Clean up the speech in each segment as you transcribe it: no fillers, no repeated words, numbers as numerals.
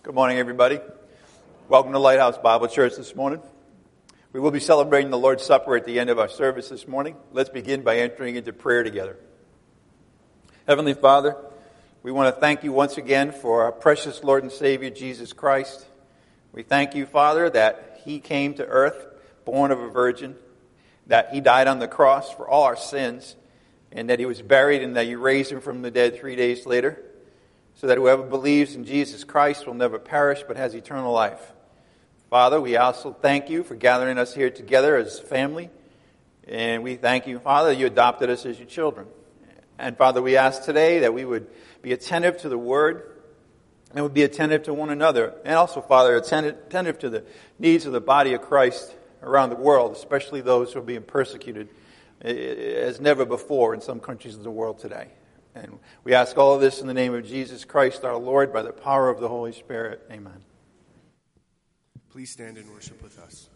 Good morning, everybody. Welcome to Lighthouse Bible Church this morning. We will be celebrating the Lord's Supper at the end of our service this morning. Let's begin by entering into prayer together. Heavenly Father, we want to thank you once again for our precious Lord and Savior, Jesus Christ. We thank you, Father, that He came to earth, born of a virgin, that He died on the cross for all our sins, and that He was buried and that you raised Him from the dead 3 days later, so that whoever believes in Jesus Christ will never perish but has eternal life. Father, we also thank you for gathering us here together as family. And we thank you, Father, you adopted us as your children. And Father, we ask today that we would be attentive to the Word and would be attentive to one another. And also, Father, attentive to the needs of the body of Christ around the world, especially those who are being persecuted as never before in some countries of the world today. And we ask all of this in the name of Jesus Christ, our Lord, by the power of the Holy Spirit. Amen. Please stand and worship with us.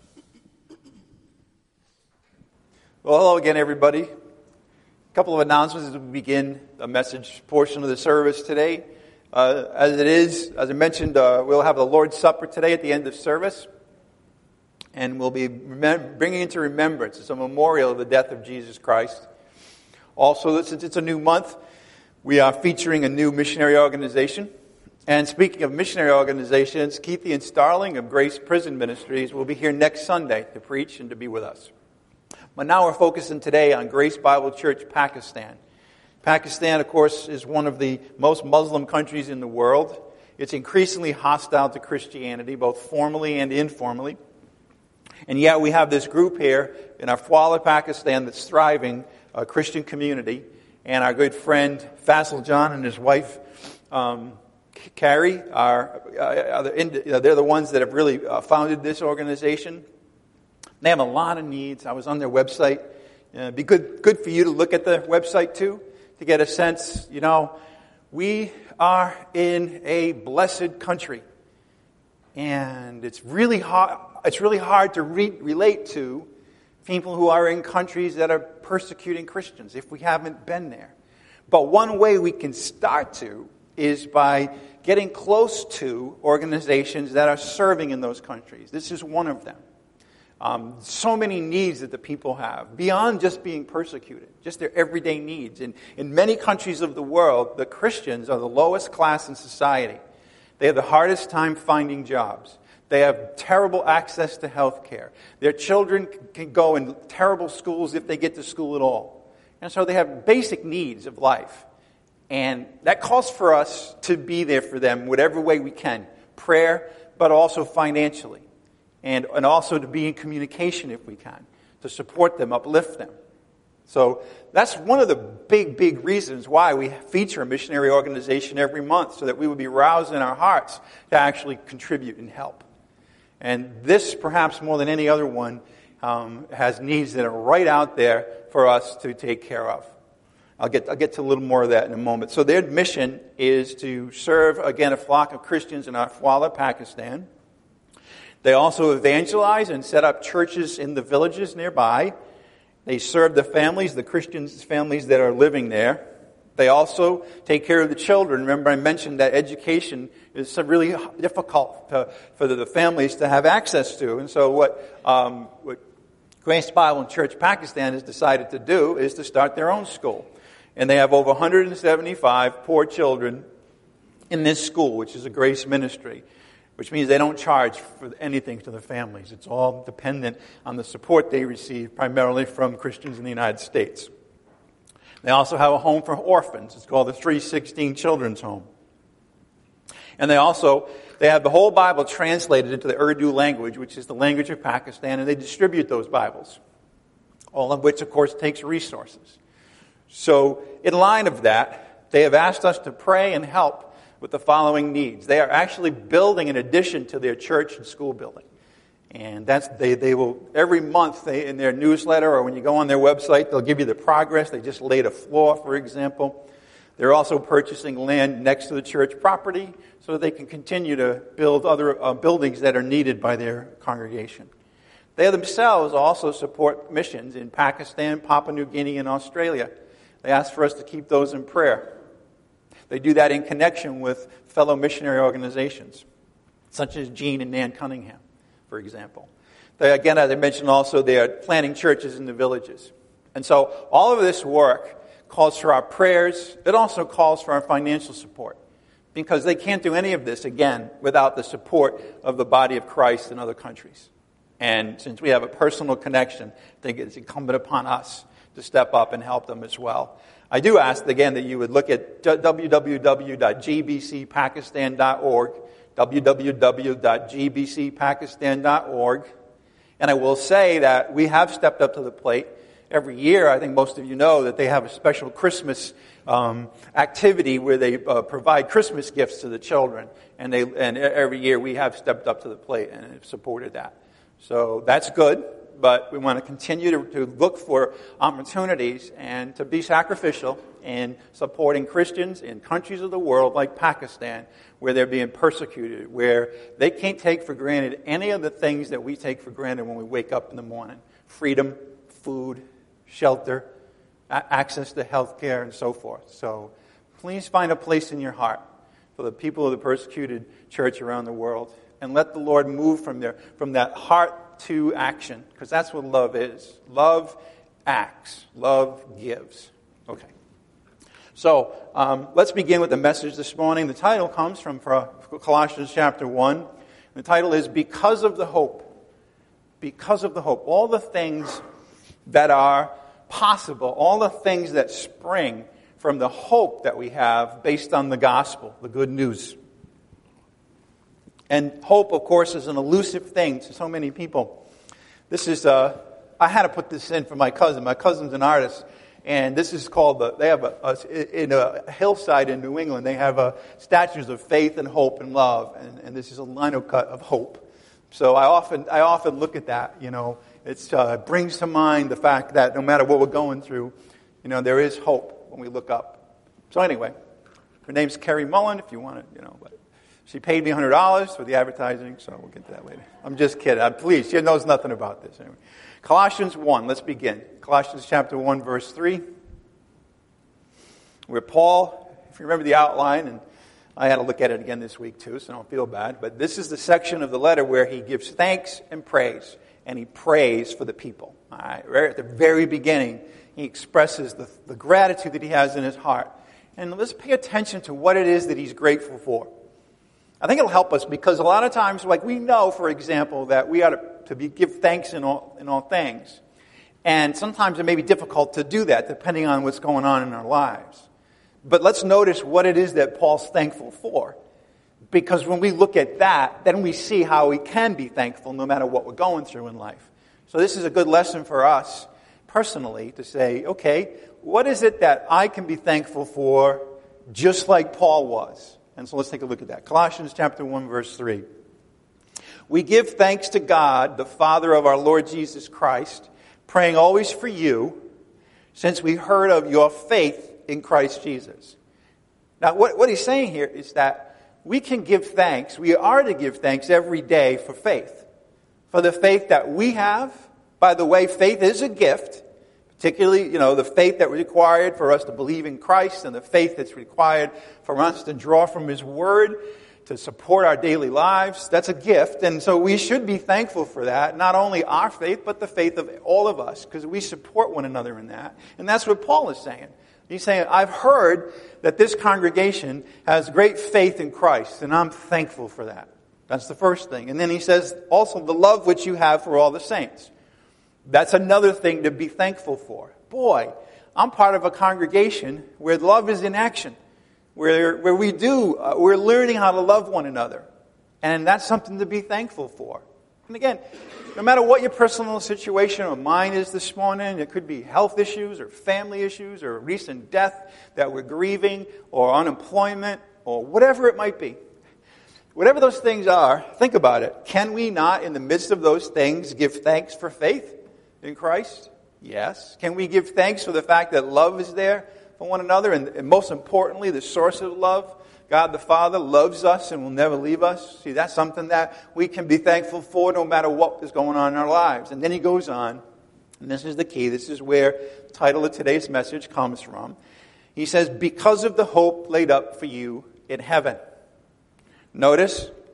Well, hello again, everybody. A couple of announcements as we begin the message portion of the service today. As I mentioned, we'll have the Lord's Supper today at the end of service. And we'll be bringing into remembrance, it's a memorial of the death of Jesus Christ. Also, since it's a new month, we are featuring a new missionary organization. And speaking of missionary organizations, Keithy and Starling of Grace Prison Ministries will be here next Sunday to preach and to be with us. But now we're focusing today on Grace Bible Church Pakistan. Pakistan, of course, is one of the most Muslim countries in the world. It's increasingly hostile to Christianity, both formally and informally. And yet we have this group here in Afwala, Pakistan, that's thriving, a Christian community. And our good friend Faisal John and his wife Carrie they're the ones that have really founded this organization. They have a lot of needs. I was on their website. It'd be good for you to look at the website too, to get a sense. You know, we are in a blessed country, and it's really hard. It's really hard to relate to people who are in countries that are persecuting Christians if we haven't been there. But one way we can start to is by getting close to organizations that are serving in those countries. This is one of them. So many needs that the people have, beyond just being persecuted, just their everyday needs. In many countries of the world, the Christians are the lowest class in society. They have the hardest time finding jobs. They have terrible access to health care. Their children can go in terrible schools if they get to school at all. And so they have basic needs of life. And that calls for us to be there for them whatever way we can. Prayer, but also financially. And also to be in communication if we can. To support them, uplift them. So that's one of the big reasons why we feature a missionary organization every month. So that we would be roused in our hearts to actually contribute and help. And this, perhaps more than any other one, has needs that are right out there for us to take care of. I'll get to a little more of that in a moment. So their mission is to serve, again, a flock of Christians in Afwala, Pakistan. They also evangelize and set up churches in the villages nearby. They serve the families, the Christians' families that are living there. They also take care of the children. Remember, I mentioned that education is really difficult for the families to have access to. And so what Grace Bible Church Pakistan has decided to do is to start their own school. And they have over 175 poor children in this school, which is a grace ministry, which means they don't charge for anything to the families. It's all dependent on the support they receive, primarily from Christians in the United States. They also have a home for orphans. It's called the 316 Children's Home. And they have the whole Bible translated into the Urdu language, which is the language of Pakistan, and they distribute those Bibles. All of which, of course, takes resources. So, in line of that, they have asked us to pray and help with the following needs. They are actually building an addition to their church and school building. And they will, every month in their newsletter or when you go on their website, they'll give you the progress. They just laid a floor, for example. They're also purchasing land next to the church property so that they can continue to build other buildings that are needed by their congregation. They themselves also support missions in Pakistan, Papua New Guinea, and Australia. They ask for us to keep those in prayer. They do that in connection with fellow missionary organizations. such as Gene and Nan Cunningham, for example. Again, as I mentioned also, they are planting churches in the villages. And so all of this work calls for our prayers. It also calls for our financial support, because they can't do any of this, again, without the support of the body of Christ in other countries. And since we have a personal connection, I think it's incumbent upon us to step up and help them as well. I do ask, again, that you would look at www.gbcpakistan.org, www.gbcpakistan.org. And I will say that we have stepped up to the plate. Every year, I think most of you know that they have a special Christmas activity where they provide Christmas gifts to the children. And every year we have stepped up to the plate and have supported that. So that's good, but we want to continue to look for opportunities and to be sacrificial in supporting Christians in countries of the world like Pakistan, where they're being persecuted, where they can't take for granted any of the things that we take for granted when we wake up in the morning. Freedom, food, shelter, access to health care, and so forth. So please find a place in your heart for the people of the persecuted church around the world, and let the Lord move from that heart to action, because that's what love is. Love acts. Love gives. Okay. So let's begin with the message this morning. The title comes from Colossians chapter 1. The title is Because of the Hope. Because of the hope. All the things that are possible, all the things that spring from the hope that we have based on the gospel, the good news. And hope, of course, is an elusive thing to so many people. This is, I had to put this in for my cousin. My cousin's an artist, and this is called, they have in a hillside in New England, they have statues of faith and hope and love, and this is a lino cut of hope. So I often look at that, It brings to mind the fact that no matter what we're going through, there is hope when we look up. So anyway, her name's Carrie Mullen, if you want to, but she paid me $100 for the advertising, so we'll get to that later. I'm just kidding. Please, she knows nothing about this. Anyway. Colossians 1, let's begin. Colossians chapter 1, verse 3, where Paul, if you remember the outline, and I had to look at it again this week too, so don't feel bad, but this is the section of the letter where he gives thanks and praise. And he prays for the people. All right? Right at the very beginning, he expresses the gratitude that he has in his heart. And let's pay attention to what it is that he's grateful for. I think it'll help us because a lot of times, like we know, for example, that we ought to give thanks in all things. And sometimes it may be difficult to do that depending on what's going on in our lives. But let's notice what it is that Paul's thankful for. Because when we look at that, then we see how we can be thankful no matter what we're going through in life. So this is a good lesson for us personally to say, okay, what is it that I can be thankful for just like Paul was? And so let's take a look at that. Colossians chapter 1, verse 3. We give thanks to God, the Father of our Lord Jesus Christ, praying always for you, since we heard of your faith in Christ Jesus. Now, what he's saying here is that we can give thanks, we are to give thanks every day for faith. For the faith that we have. By the way, faith is a gift. Particularly, the faith that was required for us to believe in Christ and the faith that's required for us to draw from His Word to support our daily lives. That's a gift. And so we should be thankful for that. Not only our faith, but the faith of all of us. Because we support one another in that. And that's what Paul is saying. He's saying, I've heard that this congregation has great faith in Christ. And I'm thankful for that. That's the first thing. And then he says, also the love which you have for all the saints. That's another thing to be thankful for. Boy, I'm part of a congregation where love is in action. Where we're learning how to love one another. And that's something to be thankful for. And again, no matter what your personal situation or mine is this morning, it could be health issues or family issues or recent death that we're grieving or unemployment or whatever it might be. Whatever those things are, think about it. Can we not, in the midst of those things, give thanks for faith in Christ? Yes. Can we give thanks for the fact that love is there for one another? And most importantly, the source of love, God the Father, loves us and will never leave us. See, that's something that we can be thankful for no matter what is going on in our lives. And then he goes on, and this is the key. This is where the title of today's message comes from. He says, because of the hope laid up for you in heaven. Notice,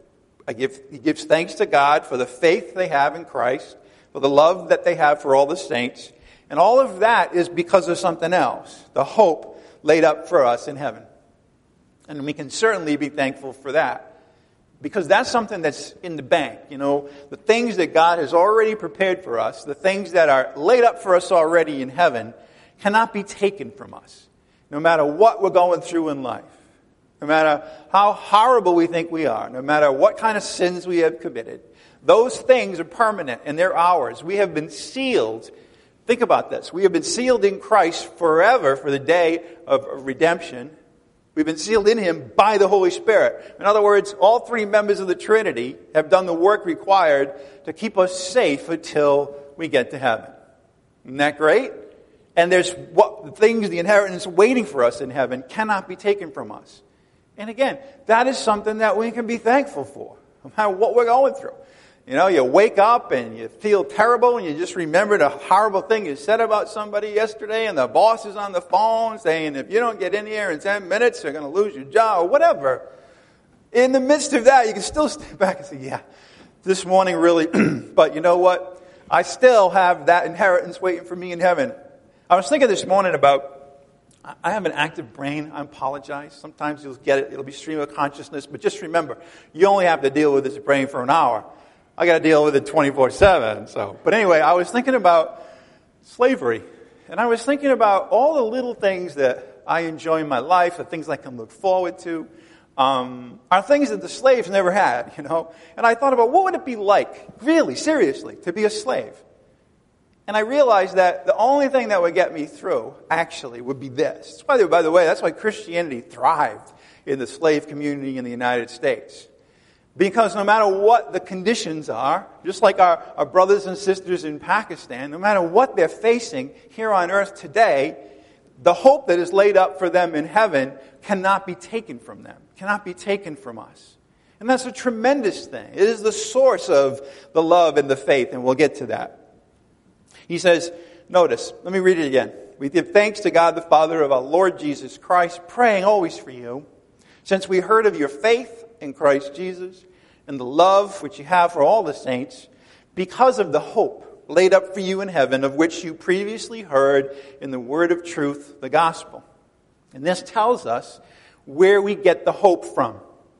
He gives thanks to God for the faith they have in Christ, for the love that they have for all the saints. And all of that is because of something else, the hope laid up for us in heaven. And we can certainly be thankful for that, because that's something that's in the bank. You know, the things that God has already prepared for us, the things that are laid up for us already in heaven, cannot be taken from us, no matter what we're going through in life. No matter how horrible we think we are, no matter what kind of sins we have committed, those things are permanent and they're ours. We have been sealed. Think about this. We have been sealed in Christ forever for the day of redemption. We've been sealed in Him by the Holy Spirit. In other words, all three members of the Trinity have done the work required to keep us safe until we get to heaven. Isn't that great? And there's what things, the inheritance waiting for us in heaven cannot be taken from us. And again, that is something that we can be thankful for, no matter what we're going through. You know, you wake up and you feel terrible and you just remember the horrible thing you said about somebody yesterday, and the boss is on the phone saying, if you don't get in here in 10 minutes, you're going to lose your job, or whatever. In the midst of that, you can still step back and say, yeah, this morning really, but you know what? I still have that inheritance waiting for me in heaven. I was thinking this morning about, I have an active brain. I apologize. Sometimes you'll get it. It'll be stream of consciousness. But just remember, you only have to deal with this brain for an hour. I got to deal with it 24/7. So, but anyway, I was thinking about slavery. And I was thinking about all the little things that I enjoy in my life, the things I can look forward to, are things that the slaves never had, you know. And I thought about, what would it be like, really, seriously, to be a slave? And I realized that the only thing that would get me through, actually, would be this. By the way, that's why Christianity thrived in the slave community in the United States. Because no matter what the conditions are, just like our brothers and sisters in Pakistan, no matter what they're facing here on earth today, the hope that is laid up for them in heaven cannot be taken from them, cannot be taken from us. And that's a tremendous thing. It is the source of the love and the faith, and we'll get to that. He says, notice, let me read it again. We give thanks to God the Father of our Lord Jesus Christ, praying always for you, since we heard of your faith in Christ Jesus and the love which you have for all the saints, because of the hope laid up for you in heaven, of which you previously heard in the word of truth, the gospel. And this tells us where we get the hope from.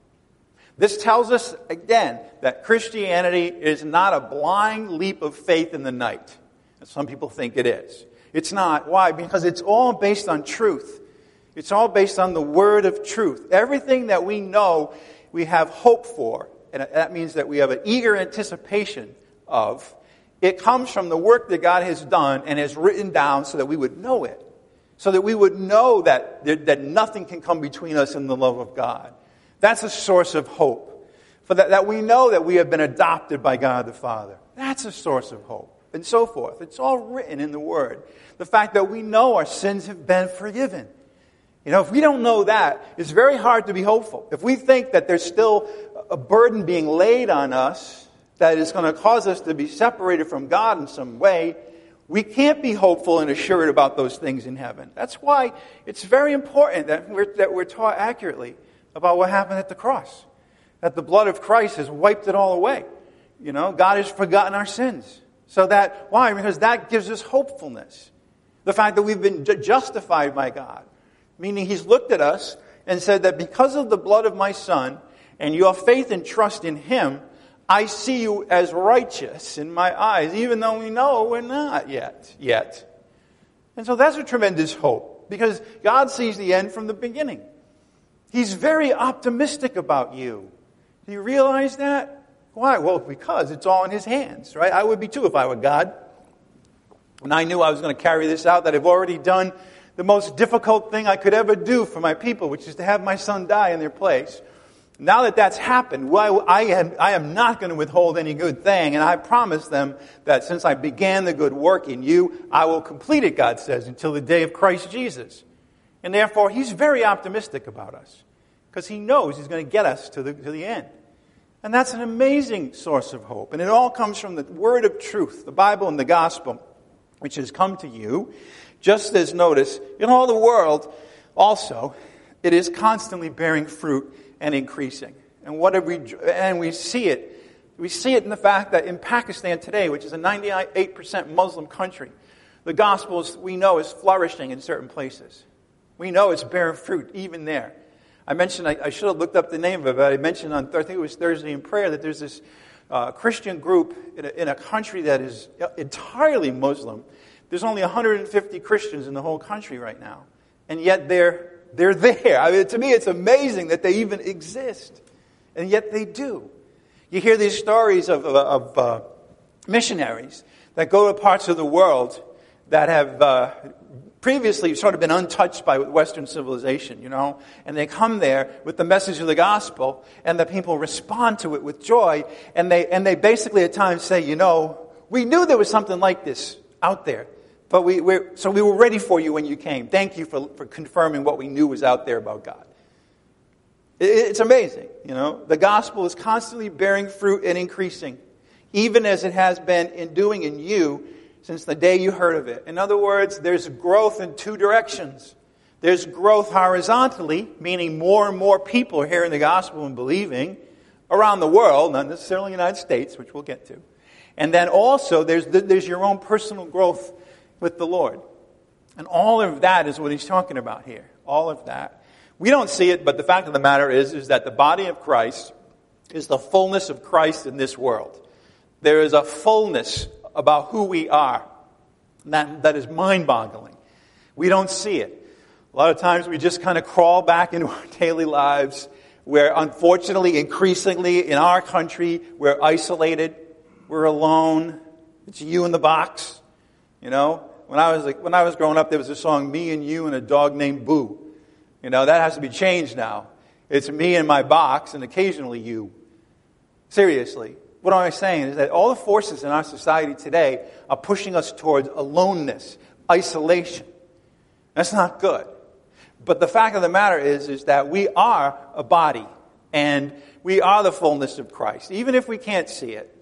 This tells us, again, that Christianity is not a blind leap of faith in the night. Some people think it is. It's not. Why? Because it's all based on truth. It's all based on the word of truth. Everything that we know we have hope for, and that means that we have an eager anticipation of, it comes from the work that God has done and has written down so that we would know it. So that we would know that nothing can come between us and the love of God. That's a source of hope. For that we know that we have been adopted by God the Father. That's a source of hope. And so forth. It's all written in the Word. The fact that we know our sins have been forgiven. You know, if we don't know that, it's very hard to be hopeful. If we think that there's still a burden being laid on us that is going to cause us to be separated from God in some way, we can't be hopeful and assured about those things in heaven. That's why it's very important that we're taught accurately about what happened at the cross. That the blood of Christ has wiped it all away. You know, God has forgotten our sins. So that, why? Because that gives us hopefulness. The fact that we've been justified by God. Meaning He's looked at us and said that because of the blood of my Son and your faith and trust in Him, I see you as righteous in my eyes, even though we know we're not yet. And so that's a tremendous hope. Because God sees the end from the beginning. He's very optimistic about you. Do you realize that? Why? Well, because it's all in His hands, right? I would be too if I were God. When I knew I was going to carry this out, that I've already done the most difficult thing I could ever do for my people, which is to have my son die in their place. Now that that's happened, well, I am not going to withhold any good thing, and I promise them that since I began the good work in you, I will complete it, God says, until the day of Christ Jesus. And therefore, He's very optimistic about us, because He knows He's going to get us to the end. And that's an amazing source of hope. And it all comes from the word of truth, the Bible and the gospel, which has come to you. Just as, notice, in all the world, also, it is constantly bearing fruit and increasing. And we see it. We see it in the fact that in Pakistan today, which is a 98% Muslim country, the gospel, we know, is flourishing in certain places. We know it's bearing fruit even there. I mentioned, I should have looked up the name of it, but I mentioned I think it was Thursday in prayer, that there's this Christian group in a country that is entirely Muslim. There's only 150 Christians in the whole country right now. And yet they're there. I mean, to me, it's amazing that they even exist. And yet they do. You hear these stories of missionaries that go to parts of the world that have previously sort of been untouched by Western civilization, and they come there with the message of the gospel, and the people respond to it with joy, and they basically at times say, we knew there was something like this out there, but we were ready for you when you came. Thank you for confirming what we knew was out there about God. It's amazing, The gospel is constantly bearing fruit and increasing, even as it has been doing in you since the day you heard of it. In other words, there's growth in two directions. There's growth horizontally, meaning more and more people are hearing the gospel and believing around the world, not necessarily the United States, which we'll get to. And then also there's your own personal growth with the Lord. And all of that is what he's talking about here. All of that. We don't see it, but the fact of the matter is that the body of Christ is the fullness of Christ in this world. There is a fullness about who we are that is mind-boggling. We don't see it. A lot of times we just kind of crawl back into our daily lives where, unfortunately, increasingly in our country, we're isolated, we're alone. It's you in the box. When I was growing up, there was a song, "Me and You and a Dog Named Boo." That has to be changed now. It's me and my box and occasionally you. Seriously. What am I saying is that all the forces in our society today are pushing us towards aloneness, isolation. That's not good. But the fact of the matter is that we are a body and we are the fullness of Christ. Even if we can't see it,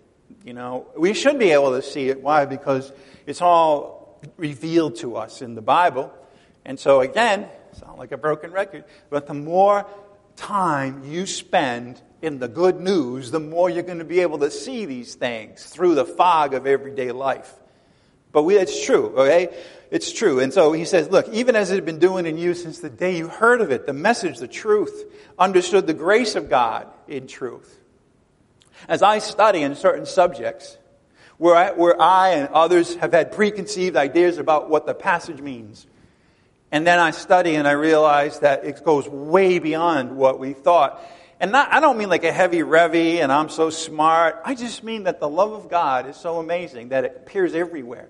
we should be able to see it. Why? Because it's all revealed to us in the Bible. And so again, sound like a broken record, but the more time you spend in the good news, the more you're going to be able to see these things through the fog of everyday life. But it's true, okay? It's true. And so he says, look, even as it had been doing in you since the day you heard of it, the message, the truth, understood the grace of God in truth. As I study in certain subjects, where I and others have had preconceived ideas about what the passage means, and then I study and I realize that it goes way beyond what we thought. And I don't mean like a heavy revy and I'm so smart. I just mean that the love of God is so amazing that it appears everywhere.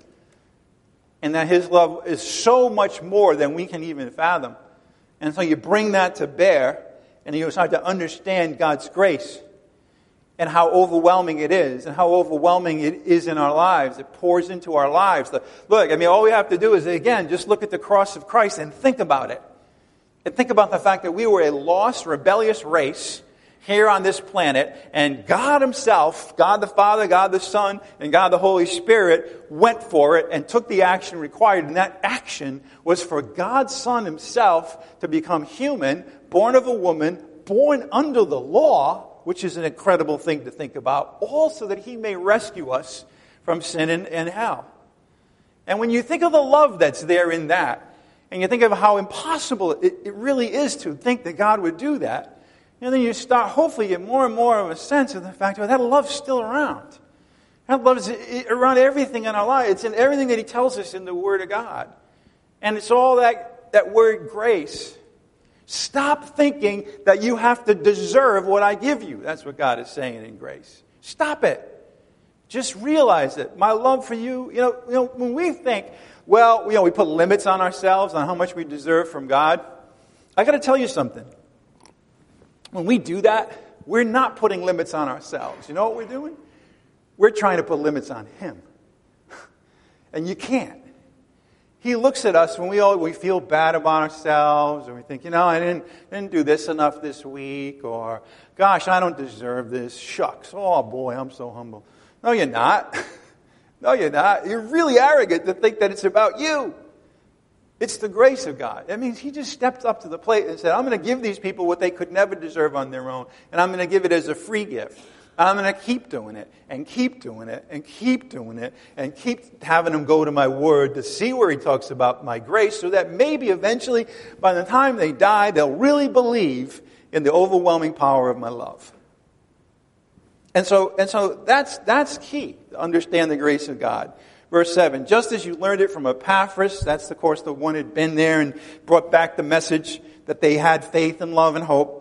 And that His love is so much more than we can even fathom. And so you bring that to bear and you start to understand God's grace and how overwhelming it is and how overwhelming it is in our lives. It pours into our lives. All we have to do is, again, just look at the cross of Christ and think about it. And think about the fact that we were a lost, rebellious race here on this planet, and God Himself, God the Father, God the Son, and God the Holy Spirit went for it and took the action required. And that action was for God's Son Himself to become human, born of a woman, born under the law, which is an incredible thing to think about, all so that He may rescue us from sin and hell. And when you think of the love that's there in that, and you think of how impossible it really is to think that God would do that, and then you start, hopefully, get more and more of a sense of the fact that love's still around. That love is around everything in our life. It's in everything that He tells us in the Word of God. And it's all that word grace. Stop thinking that you have to deserve what I give you. That's what God is saying in grace. Stop it. Just realize it. My love for you, when we think, we put limits on ourselves on how much we deserve from God. I got to tell you something. When we do that, we're not putting limits on ourselves. You know what we're doing? We're trying to put limits on Him. And you can't. He looks at us when we feel bad about ourselves, or we think, I didn't do this enough this week, or gosh, I don't deserve this. Shucks. Oh boy, I'm so humble. No, you're not. No, you're not. You're really arrogant to think that it's about you. It's the grace of God. That means he just stepped up to the plate and said, I'm going to give these people what they could never deserve on their own, and I'm going to give it as a free gift. And I'm going to keep doing it, and keep doing it, and keep doing it, and keep having them go to my word to see where he talks about my grace, so that maybe eventually, by the time they die, they'll really believe in the overwhelming power of my love. And so that's key, to understand the grace of God. Verse 7, just as you learned it from Epaphras, that's of course the one who'd been there and brought back the message that they had faith and love and hope.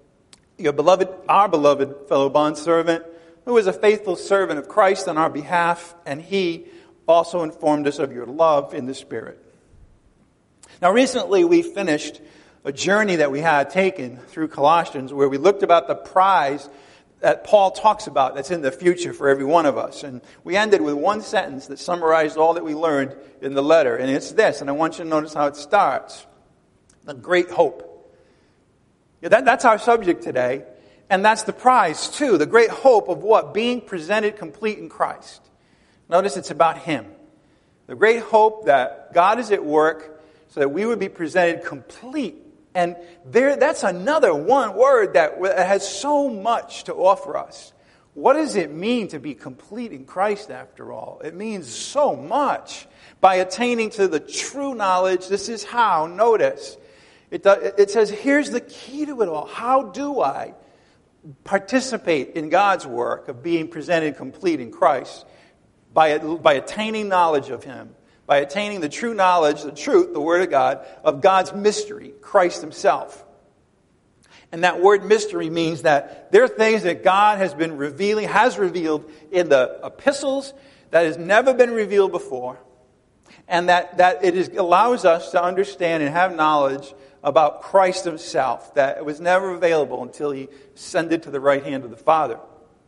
Our beloved fellow bondservant, who is a faithful servant of Christ on our behalf, and he also informed us of your love in the Spirit. Now recently we finished a journey that we had taken through Colossians where we looked about the prize that Paul talks about that's in the future for every one of us. And we ended with one sentence that summarized all that we learned in the letter. And it's this, and I want you to notice how it starts. The great hope. Yeah, that's our subject today. And that's the prize too. The great hope of what? Being presented complete in Christ. Notice it's about Him. The great hope that God is at work so that we would be presented complete. And that's another one word that has so much to offer us. What does it mean to be complete in Christ after all? It means so much. By attaining to the true knowledge, this is how, notice, it says, here's the key to it all. How do I participate in God's work of being presented complete in Christ? By attaining knowledge of Him. By attaining the true knowledge, the truth, the Word of God, of God's mystery, Christ Himself. And that word mystery means that there are things that God has revealed in the epistles that has never been revealed before. And that allows us to understand and have knowledge about Christ Himself that was never available until He ascended to the right hand of the Father.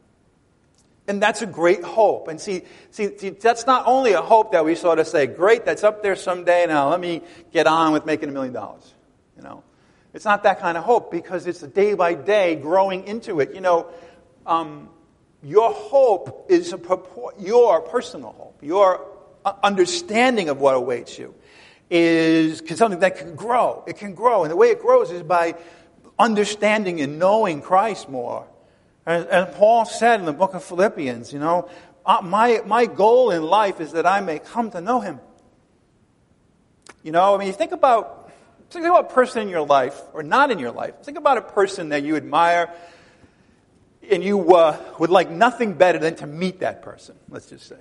And that's a great hope. And see, that's not only a hope that we sort of say, great, that's up there someday, now let me get on with making $1 million. You know, it's not that kind of hope because it's a day by day growing into it. You know, your hope is your personal hope. Your understanding of what awaits you is something that can grow. It can grow. And the way it grows is by understanding and knowing Christ more. And Paul said in the book of Philippians, you know, my goal in life is that I may come to know Him. You know, I mean, think about a person in your life, or not in your life. Think about a person that you admire, and you would like nothing better than to meet that person, let's just say.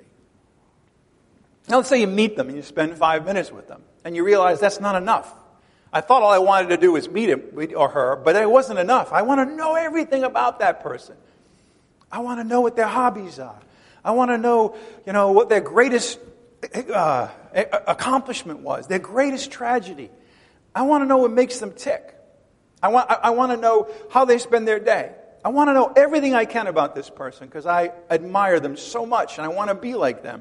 Now, let's say you meet them and you spend 5 minutes with them, and you realize that's not enough. I thought all I wanted to do was meet him or her, but it wasn't enough. I want to know everything about that person. I want to know what their hobbies are. I want to know, what their greatest accomplishment was, their greatest tragedy. I want to know what makes them tick. I want to know how they spend their day. I want to know everything I can about this person because I admire them so much and I want to be like them.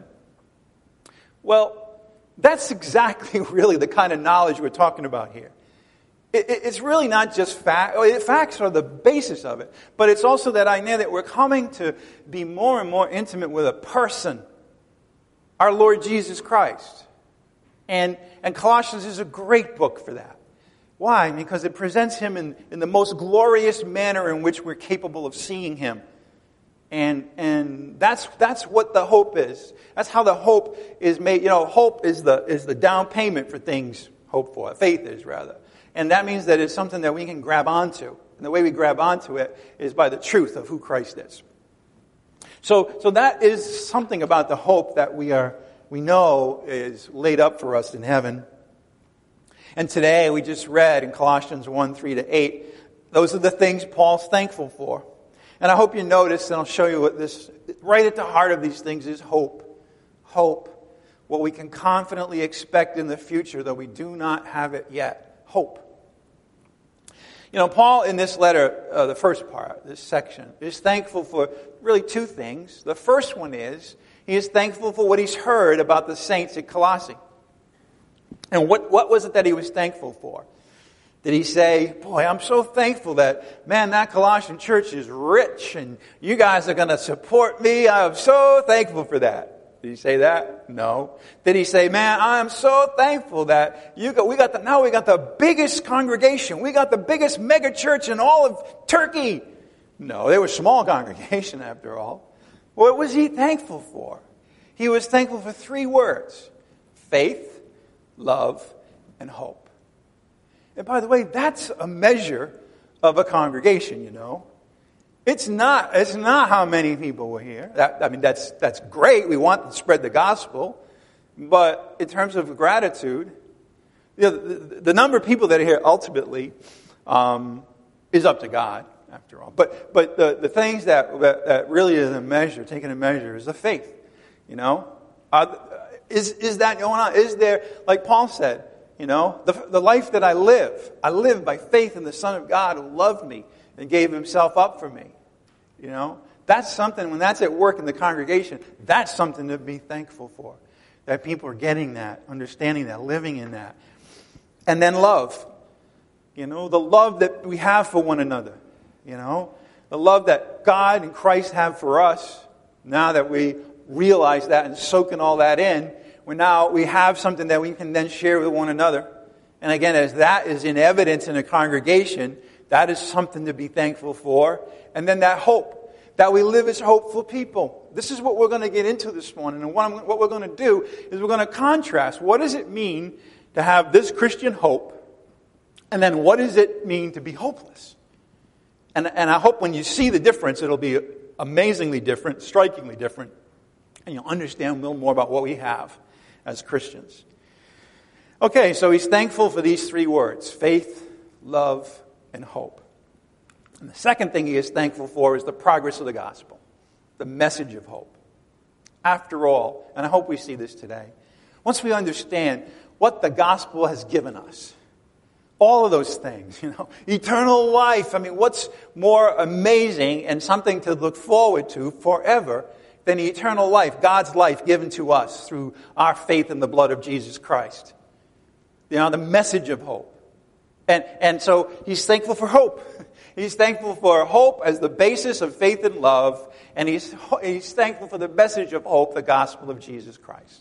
Well, that's exactly really the kind of knowledge we're talking about here. It's really not just facts. Facts are the basis of it. But it's also that idea that we're coming to be more and more intimate with a person, our Lord Jesus Christ. And Colossians is a great book for that. Why? Because it presents Him in the most glorious manner in which we're capable of seeing Him. And that's what the hope is. That's how the hope is made. Hope is the down payment for things hoped for. Faith is, rather. And that means that it's something that we can grab onto. And the way we grab onto it is by the truth of who Christ is. So that is something about the hope that we know is laid up for us in heaven. And today we just read in Colossians 1:3-8, those are the things Paul's thankful for. And I hope you notice, and I'll show you what this, right at the heart of these things is hope. Hope. What we can confidently expect in the future, though we do not have it yet. Hope. Paul in this letter, the first part, this section, is thankful for really two things. The first one is, he is thankful for what he's heard about the saints at Colossae. And what was it that he was thankful for? Did he say, boy, I'm so thankful that, man, that Colossian church is rich and you guys are going to support me. I'm so thankful for that. Did he say that? No. Did he say, man, I'm so thankful that we got the biggest congregation. We got the biggest mega church in all of Turkey. No, they were a small congregation after all. What was he thankful for? He was thankful for 3 words: faith, love, and hope. And by the way, that's a measure of a congregation, you know. It's not how many people were here. That's great. We want to spread the gospel. But in terms of gratitude, the number of people that are here ultimately is up to God, after all. But the things that really is a measure, taking a measure, is the faith. You know, is that going on? Is there, like Paul said, you know, the life that I live by faith in the Son of God who loved me and gave himself up for me. You know, that's something, when that's at work in the congregation, that's something to be thankful for. That people are getting that, understanding that, living in that. And then love. You know, the love that we have for one another. You know, the love that God and Christ have for us. Now that we realize that and soaking all that in, we have something that we can then share with one another. And again, as that is in evidence in a congregation, that is something to be thankful for. And then that hope, that we live as hopeful people. This is what we're going to get into this morning. And what we're going to do is we're going to contrast what does it mean to have this Christian hope, and then what does it mean to be hopeless? And I hope when you see the difference, it'll be amazingly different, strikingly different, and you'll understand a little more about what we have as Christians. Okay, so he's thankful for these 3 words: faith, love, and hope. And the second thing he is thankful for is the progress of the gospel, the message of hope. After all, and I hope we see this today, once we understand what the gospel has given us, all of those things, you know, eternal life. I mean, what's more amazing and something to look forward to forever than eternal life, God's life given to us through our faith in the blood of Jesus Christ? You know, the message of hope. And so he's thankful for hope. He's thankful for hope as the basis of faith and love. And he's thankful for the message of hope, the gospel of Jesus Christ.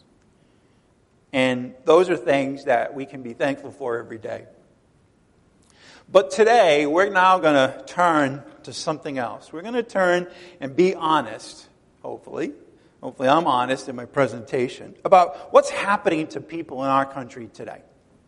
And those are things that we can be thankful for every day. But today, we're now going to turn to something else. We're going to turn and be honest, hopefully. Hopefully I'm honest in my presentation about what's happening to people in our country today.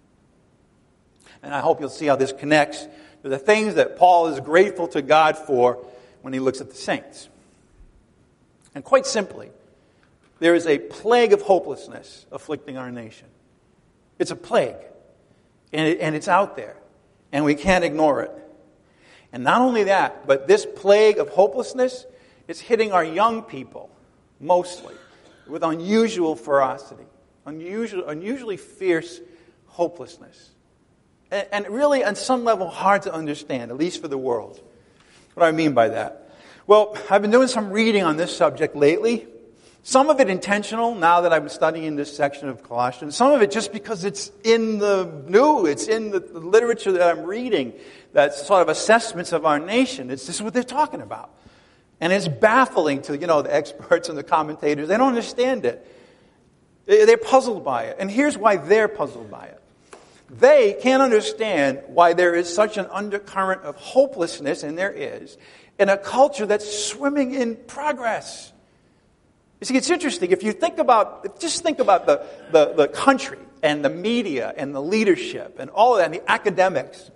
And I hope you'll see how this connects to the things that Paul is grateful to God for when he looks at the saints. And quite simply, there is a plague of hopelessness afflicting our nation. It's a plague. And it's out there. And we can't ignore it. And not only that, but this plague of hopelessness is hitting our young people, mostly, with unusual ferocity, unusually fierce hopelessness. And really, on some level, hard to understand, at least for the world. What do I mean by that? Well, I've been doing some reading on this subject lately. Some of it intentional, now that I'm studying this section of Colossians. Some of it just because it's in the news, it's in the literature that I'm reading, that's sort of assessments of our nation. This is what they're talking about. And it's baffling to, the experts and the commentators. They don't understand it. They're puzzled by it. And here's why they're puzzled by it. They can't understand why there is such an undercurrent of hopelessness, and there is, in a culture that's swimming in progress. You see, it's interesting. If you think about the country and the media and the leadership and all of that, and the academics,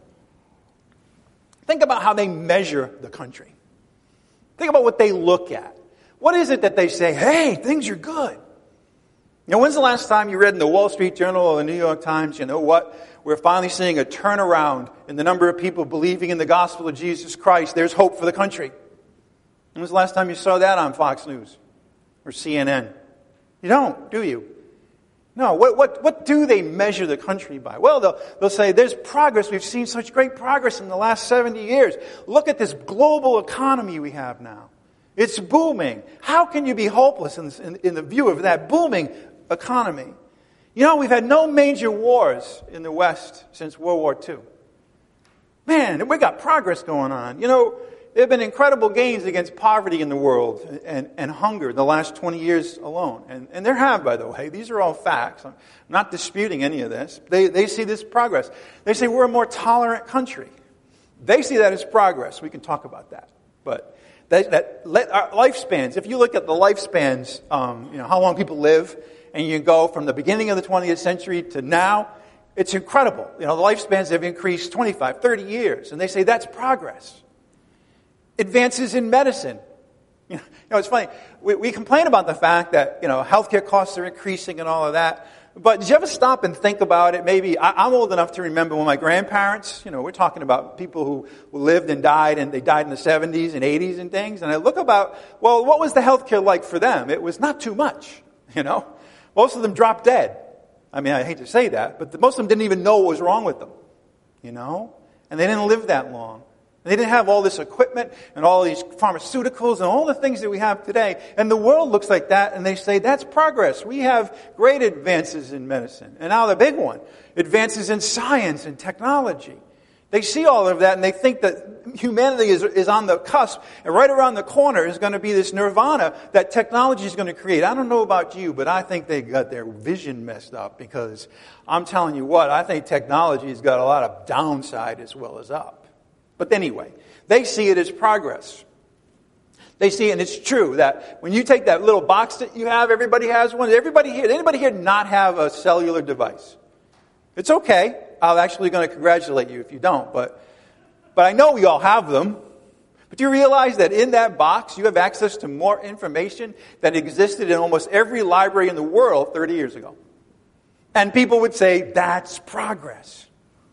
think about how they measure the country. Think about what they look at. What is it that they say, hey, things are good? When's the last time you read in the Wall Street Journal or the New York Times, you know what? We're finally seeing a turnaround in the number of people believing in the gospel of Jesus Christ. There's hope for the country. When was the last time you saw that on Fox News or CNN? You don't, do you? No. What do they measure the country by? Well, they'll say there's progress. We've seen such great progress in the last 70 years. Look at this global economy we have now. It's booming. How can you be hopeless in the view of that booming economy? We've had no major wars in the West since World War II. Man, we got progress going on. there have been incredible gains against poverty in the world and hunger in the last 20 years alone. And there have, by the way. These are all facts. I'm not disputing any of this. They see this progress. They say we're a more tolerant country. They see that as progress. We can talk about that. But our lifespans, if you look at the lifespans, how long people live, and you go from the beginning of the 20th century to now, it's incredible. The lifespans have increased 25, 30 years. And they say that's progress. Advances in medicine. It's funny. We complain about the fact that, healthcare costs are increasing and all of that. But did you ever stop and think about it? Maybe, I'm old enough to remember when my grandparents, we're talking about people who lived and died, and they died in the 70s and 80s and things. And I look about, what was the healthcare like for them? It was not too much, Most of them dropped dead. I mean, I hate to say that, but most of them didn't even know what was wrong with them, And they didn't live that long. They didn't have all this equipment and all these pharmaceuticals and all the things that we have today. And the world looks like that, and they say, that's progress. We have great advances in medicine. And now the big one, advances in science and technology. They see all of that, and they think that humanity is on the cusp, and right around the corner is going to be this nirvana that technology is going to create. I don't know about you, but I think they got their vision messed up, because I'm telling you what, I think technology has got a lot of downside as well as up. But anyway, they see it as progress. They see, and it's true, that when you take that little box that you have, everybody has one. Anybody here not have a cellular device? It's okay. I'm actually going to congratulate you if you don't. But I know we all have them. But do you realize that in that box, you have access to more information that existed in almost every library in the world 30 years ago? And people would say, that's progress.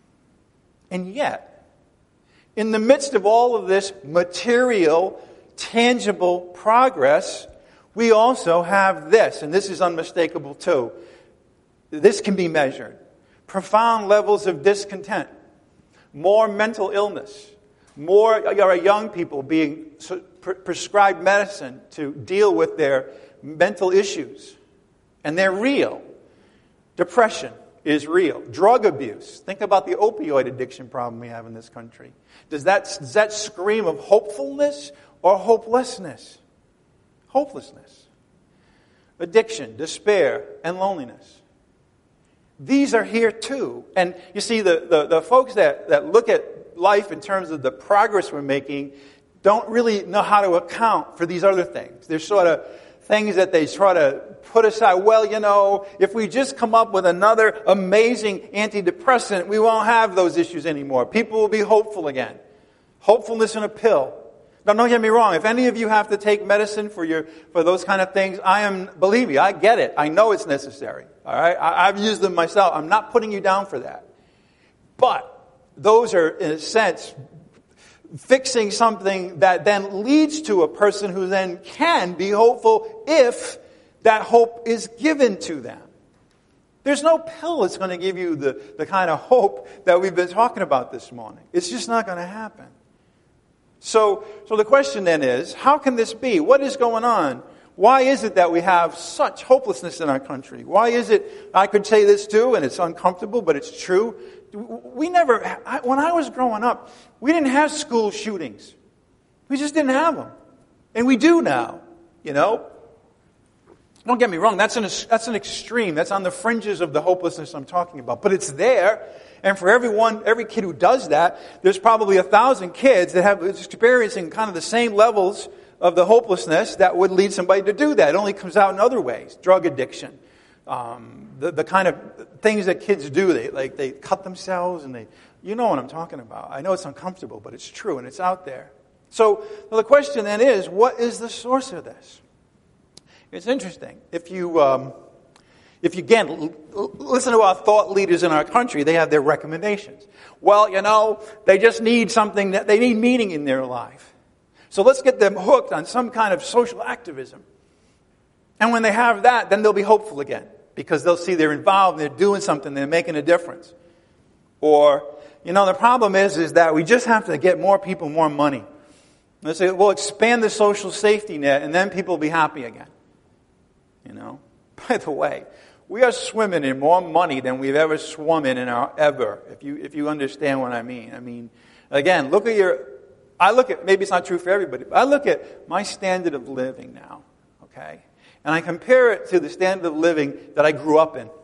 And yet, in the midst of all of this material, tangible progress, we also have this, and this is unmistakable too. This can be measured. Profound levels of discontent, more mental illness, more young people being prescribed medicine to deal with their mental issues, and they're real. Depression is real. Drug abuse. Think about the opioid addiction problem we have in this country. Does that scream of hopefulness or hopelessness? Hopelessness. Addiction, despair, and loneliness. These are here too. And you see, the folks that look at life in terms of the progress we're making don't really know how to account for these other things. They're sort of things that they try to put aside. Well, if we just come up with another amazing antidepressant, we won't have those issues anymore. People will be hopeful again. Hopefulness in a pill. Now, don't get me wrong. If any of you have to take medicine for those kind of things, believe me, I get it. I know it's necessary. All right? I've used them myself. I'm not putting you down for that. But those are, in a sense, fixing something that then leads to a person who then can be hopeful if that hope is given to them. There's no pill that's going to give you the kind of hope that we've been talking about this morning. It's just not going to happen. So the question then is, how can this be? What is going on? Why is it that we have such hopelessness in our country? Why is it, I could say this too, and it's uncomfortable, but it's true. When I was growing up, we didn't have school shootings. We just didn't have them. And we do now, Don't get me wrong, that's an extreme. That's on the fringes of the hopelessness I'm talking about. But it's there. And for every kid who does that, there's probably 1,000 kids that have experiencing kind of the same levels of the hopelessness that would lead somebody to do that. It only comes out in other ways. Drug addiction. The kind of things that kids do. They cut themselves and you know what I'm talking about. I know it's uncomfortable, but it's true and it's out there. So the question then is, what is the source of this? It's interesting. If you again listen to our thought leaders in our country, they have their recommendations. Well, they just need something, that they need meaning in their life. So let's get them hooked on some kind of social activism. And when they have that, then they'll be hopeful again. Because they'll see they're involved, they're doing something, they're making a difference. Or, the problem is that we just have to get more people more money. They say, well, expand the social safety net, and then people will be happy again. By the way, we are swimming in more money than we've ever swum in ever. If you understand what I mean. Again, look at I look at, maybe it's not true for everybody, but I look at my standard of living now, okay? And I compare it to the standard of living that I grew up in.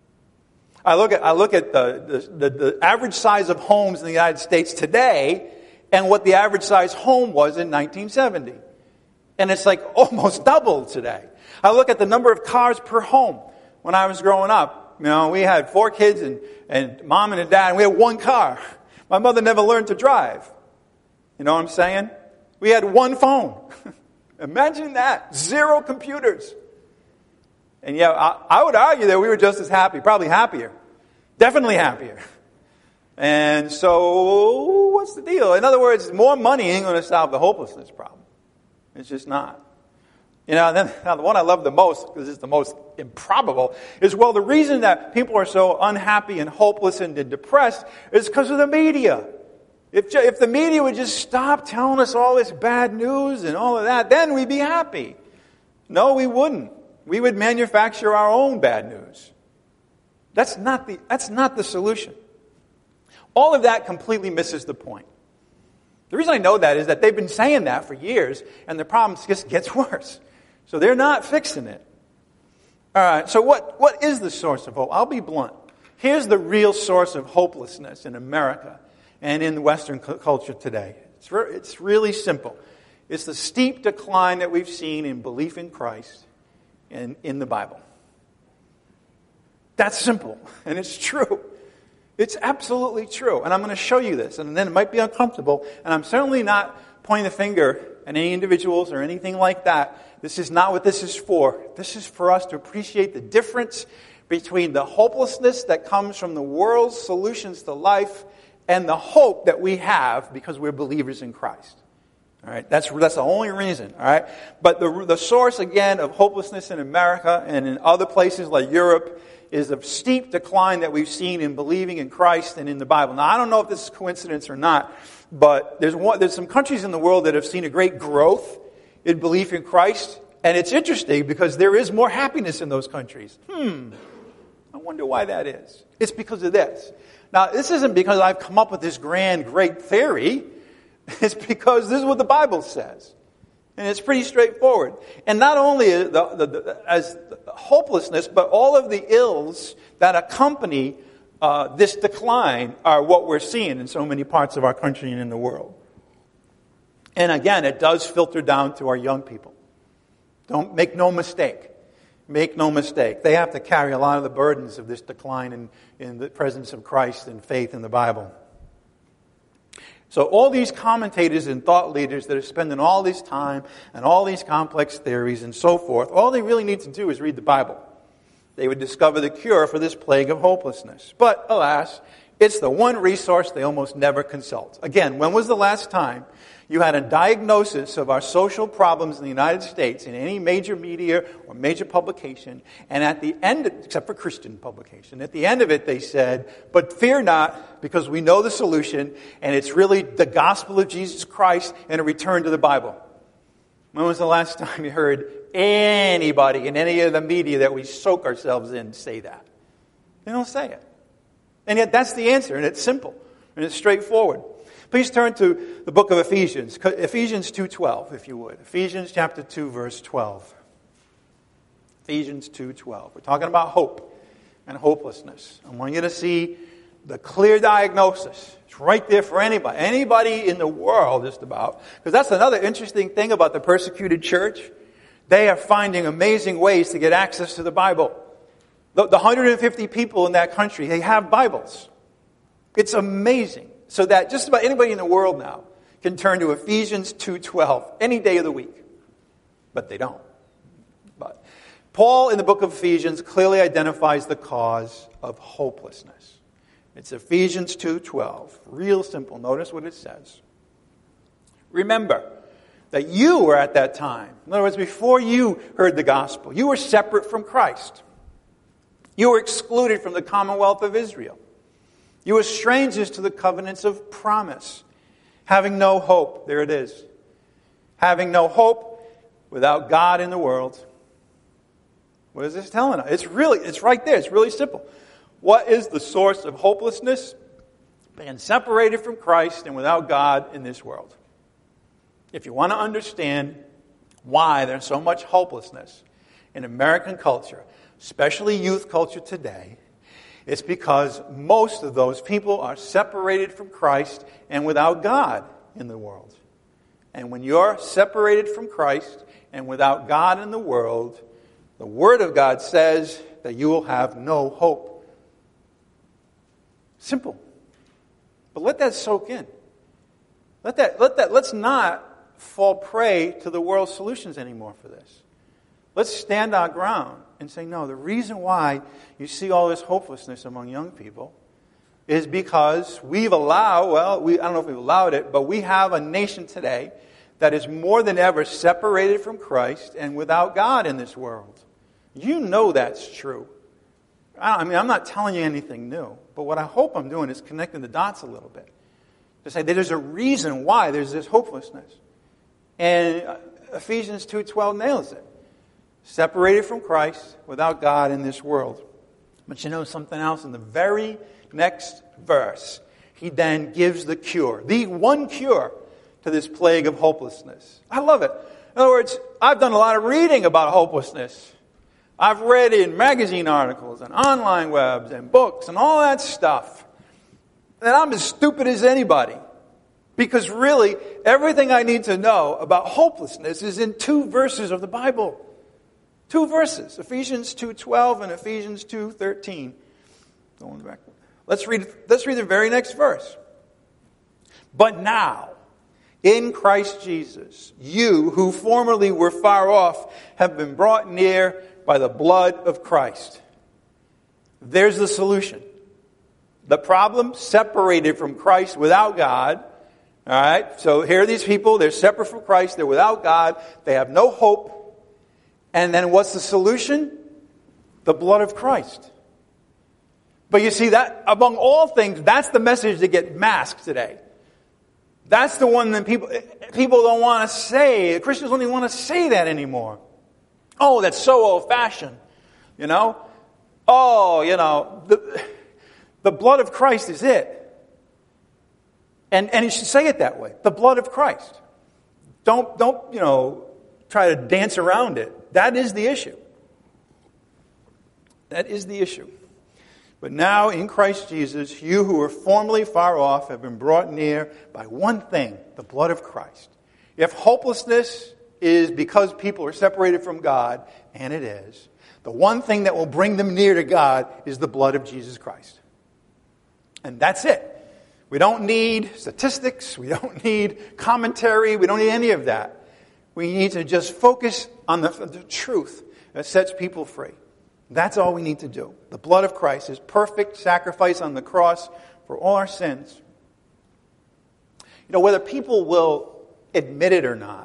I look at the average size of homes in the United States today and what the average size home was in 1970. And it's like almost double today. I look at the number of cars per home. When I was growing up, we had 4 kids and mom and a dad, and we had 1 car. My mother never learned to drive. You know what I'm saying? We had 1 phone. Imagine that. 0 computers. And yeah, I would argue that we were just as happy, probably happier. Definitely happier. And so, what's the deal? In other words, more money ain't going to solve the hopelessness problem. It's just not. Now the one I love the most, because it's the most improbable, is, the reason that people are so unhappy and hopeless and depressed is because of the media. If the media would just stop telling us all this bad news and all of that, then we'd be happy. No, we wouldn't. We would manufacture our own bad news. That's not the solution. All of that completely misses the point. The reason I know that is that they've been saying that for years, and the problem just gets worse. So they're not fixing it. All right, so what is the source of hope? I'll be blunt. Here's the real source of hopelessness in America and in the Western culture today. It's really simple. It's the steep decline that we've seen in belief in Christ and in the Bible. That's simple, and it's true. It's absolutely true, and I'm going to show you this, and then it might be uncomfortable, and I'm certainly not pointing the finger at any individuals or anything like that. This is not what this is for. This is for us to appreciate the difference between the hopelessness that comes from the world's solutions to life and the hope that we have because we're believers in Christ. All right, that's the only reason. All right, but the source again of hopelessness in America and in other places like Europe is a steep decline that we've seen in believing in Christ and in the Bible. Now, I don't know if this is coincidence or not, but there's some countries in the world that have seen a great growth in belief in Christ, and it's interesting because there is more happiness in those countries. I wonder why that is. It's because of this. Now, this isn't because I've come up with this grand, great theory. It's because this is what the Bible says. And it's pretty straightforward. And not only as hopelessness, but all of the ills that accompany this decline are what we're seeing in so many parts of our country and in the world. And again, it does filter down to our young people. Make no mistake. Make no mistake. They have to carry a lot of the burdens of this decline in the presence of Christ and faith in the Bible. So all these commentators and thought leaders that are spending all this time and all these complex theories and so forth, all they really need to do is read the Bible. They would discover the cure for this plague of hopelessness. But alas, it's the one resource they almost never consult. Again, when was the last time you had a diagnosis of our social problems in the United States in any major media or major publication, and at the end, except for Christian publication, at the end of it they said, but fear not, because we know the solution, and it's really the gospel of Jesus Christ and a return to the Bible. When was the last time you heard anybody in any of the media that we soak ourselves in say that? They don't say it. And yet that's the answer, and it's simple, and it's straightforward. Please turn to the book of Ephesians, Ephesians 2:12, if you would. Ephesians chapter 2, verse 12. Ephesians 2:12. We're talking about hope and hopelessness. I want you to see the clear diagnosis. It's right there for anybody in the world just about. Because that's another interesting thing about the persecuted church. They are finding amazing ways to get access to the Bible. The 150 people in that country, they have Bibles. It's amazing. So that just about anybody in the world now can turn to Ephesians 2:12 any day of the week. But they don't. But Paul in the book of Ephesians clearly identifies the cause of hopelessness. It's Ephesians 2:12. Real simple. Notice what it says. Remember that you were at that time. In other words, before you heard the gospel, you were separate from Christ. You were excluded from the commonwealth of Israel. You were strangers to the covenants of promise, having no hope. There it is. Having no hope without God in the world. What is this telling us? It's right there. It's really simple. What is the source of hopelessness? Being separated from Christ and without God in this world. If you want to understand why there's so much hopelessness in American culture, especially youth culture today, it's because most of those people are separated from Christ and without God in the world. And when you're separated from Christ and without God in the world, the Word of God says that you will have no hope. Simple. But let that soak in. Let's not fall prey to the world's solutions anymore for this. Let's stand our ground and say, no, the reason why you see all this hopelessness among young people is because we've allowed, I don't know if we've allowed it, but we have a nation today that is more than ever separated from Christ and without God in this world. You know that's true. I'm not telling you anything new, but what I hope I'm doing is connecting the dots a little bit. To say that there's a reason why there's this hopelessness. And Ephesians 2:12 nails it. Separated from Christ, without God in this world. But you know something else? In the very next verse, he then gives the cure. The one cure to this plague of hopelessness. I love it. In other words, I've done a lot of reading about hopelessness. I've read in magazine articles and online webs and books and all that stuff. And I'm as stupid as anybody. Because really, everything I need to know about hopelessness is in 2 verses of the Bible. 2 verses. Ephesians 2:12 and Ephesians 2:13. Going back. Let's read the very next verse. But now, in Christ Jesus, you who formerly were far off have been brought near by the blood of Christ. There's the solution. The problem, separated from Christ without God. All right, so here are these people, they're separate from Christ, they're without God, they have no hope. And then what's the solution? The blood of Christ. But you see, that among all things, that's the message that gets masked today. That's the one that people don't want to say. Christians don't even want to say that anymore. Oh, that's so old-fashioned. You know? Oh, you know, the blood of Christ is it. And you should say it that way. The blood of Christ. Don't try to dance around it. That is the issue. That is the issue. But now in Christ Jesus, you who were formerly far off have been brought near by one thing, the blood of Christ. If hopelessness is because people are separated from God, and it is, the one thing that will bring them near to God is the blood of Jesus Christ. And that's it. We don't need statistics. We don't need commentary. We don't need any of that. We need to just focus on the truth that sets people free. That's all we need to do. The blood of Christ is perfect sacrifice on the cross for all our sins. You know, whether people will admit it or not,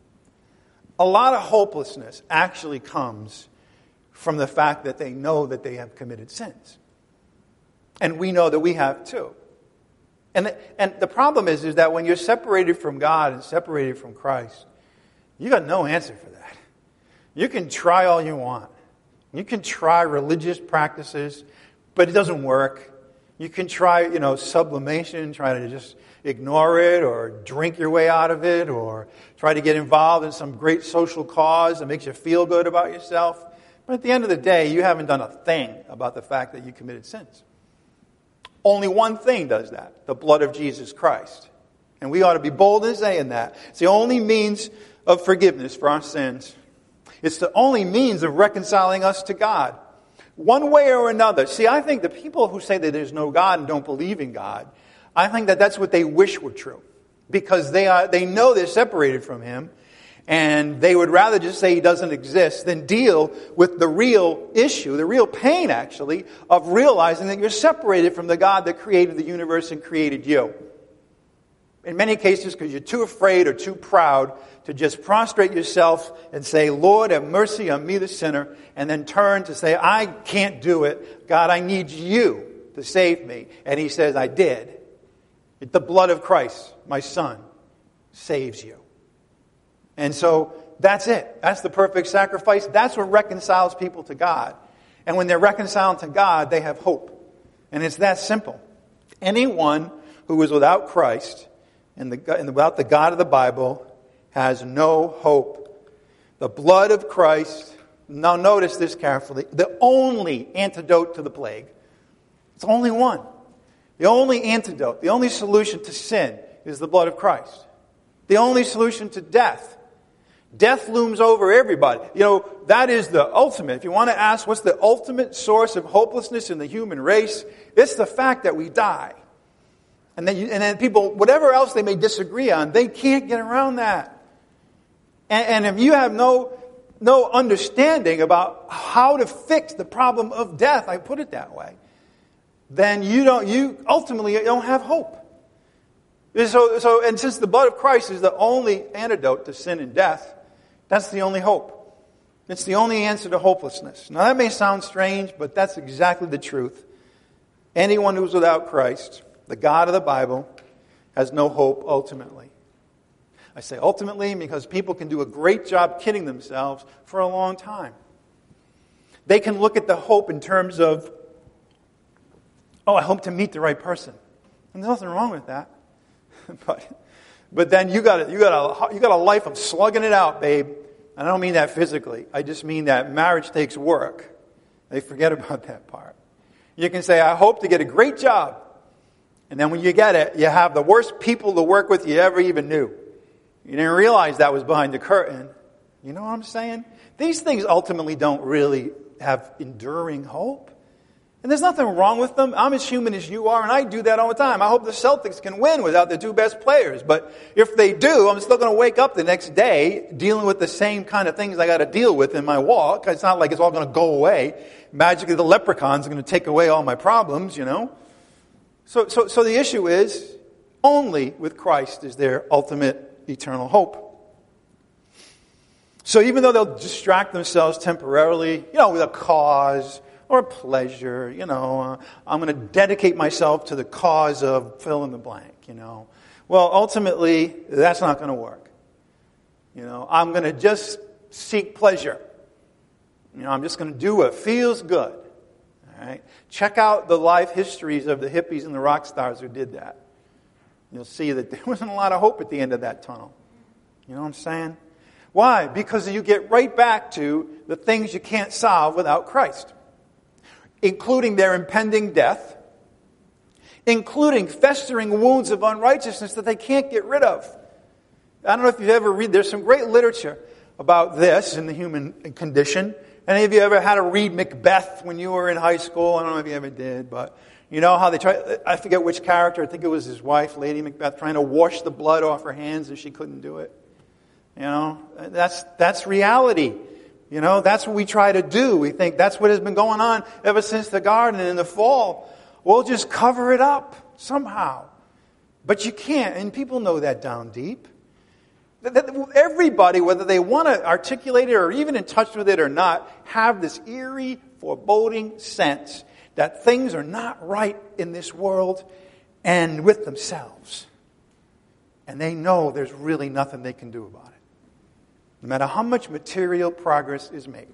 a lot of hopelessness actually comes from the fact that they know that they have committed sins. And we know that we have too. And the problem is that when you're separated from God and separated from Christ, you got no answer for that. You can try all you want. You can try religious practices, but it doesn't work. You can try, sublimation, try to just ignore it or drink your way out of it or try to get involved in some great social cause that makes you feel good about yourself. But at the end of the day, you haven't done a thing about the fact that you committed sins. Only one thing does that, the blood of Jesus Christ. And we ought to be bold in saying that. It's the only means of forgiveness for our sins. It's the only means of reconciling us to God. One way or another. See, I think the people who say that there's no God and don't believe in God, I think that that's what they wish were true. Because they know they're separated from Him. And they would rather just say He doesn't exist than deal with the real issue, the real pain, actually, of realizing that you're separated from the God that created the universe and created you. In many cases, because you're too afraid or too proud to just prostrate yourself and say, Lord, have mercy on me, the sinner, and then turn to say, I can't do it. God, I need you to save me. And He says, I did. The blood of Christ, my Son, saves you. And so that's it. That's the perfect sacrifice. That's what reconciles people to God. And when they're reconciled to God, they have hope. And it's that simple. Anyone who is without Christ and without the God of the Bible has no hope. The blood of Christ, now notice this carefully, the only antidote to the plague. It's only one. The only antidote, the only solution to sin is the blood of Christ. The only solution to death. Death looms over everybody. That is the ultimate. If you want to ask what's the ultimate source of hopelessness in the human race, it's the fact that we die. And then people, whatever else they may disagree on, they can't get around that. And if you have no understanding about how to fix the problem of death, I put it that way, then you ultimately don't have hope. So, and since the blood of Christ is the only antidote to sin and death, that's the only hope. It's the only answer to hopelessness. Now that may sound strange, but that's exactly the truth. Anyone who's without Christ, the God of the Bible, has no hope ultimately. I say ultimately because people can do a great job kidding themselves for a long time. They can look at the hope in terms of, I hope to meet the right person. And there's nothing wrong with that. But then you got a life of slugging it out, babe. And I don't mean that physically. I just mean that marriage takes work. They forget about that part. You can say, I hope to get a great job. And then when you get it, you have the worst people to work with you ever even knew. You didn't realize that was behind the curtain. You know what I'm saying? These things ultimately don't really have enduring hope. And there's nothing wrong with them. I'm as human as you are, and I do that all the time. I hope the Celtics can win without the two best players. But if they do, I'm still going to wake up the next day dealing with the same kind of things I got to deal with in my walk. It's not like it's all going to go away. Magically, the leprechauns are going to take away all my problems, So the issue is, only with Christ is there ultimate eternal hope. So even though they'll distract themselves temporarily, with a cause or a pleasure, I'm going to dedicate myself to the cause of fill in the blank, Well, ultimately, that's not going to work. I'm going to just seek pleasure. I'm just going to do what feels good. All right? Check out the life histories of the hippies and the rock stars who did that. You'll see that there wasn't a lot of hope at the end of that tunnel. You know what I'm saying? Why? Because you get right back to the things you can't solve without Christ. Including their impending death. Including festering wounds of unrighteousness that they can't get rid of. I don't know if you've ever read, there's some great literature about this in the human condition. Any of you ever had to read Macbeth when you were in high school? I don't know if you ever did, but you know how they try, I forget which character, I think it was his wife, Lady Macbeth, trying to wash the blood off her hands and she couldn't do it. That's reality. That's what we try to do. We think that's what has been going on ever since the garden in the fall. We'll just cover it up somehow. But you can't, and people know that down deep. Everybody, whether they want to articulate it or even in touch with it or not, have this eerie, foreboding sense that things are not right in this world and with themselves. And they know there's really nothing they can do about it. No matter how much material progress is made.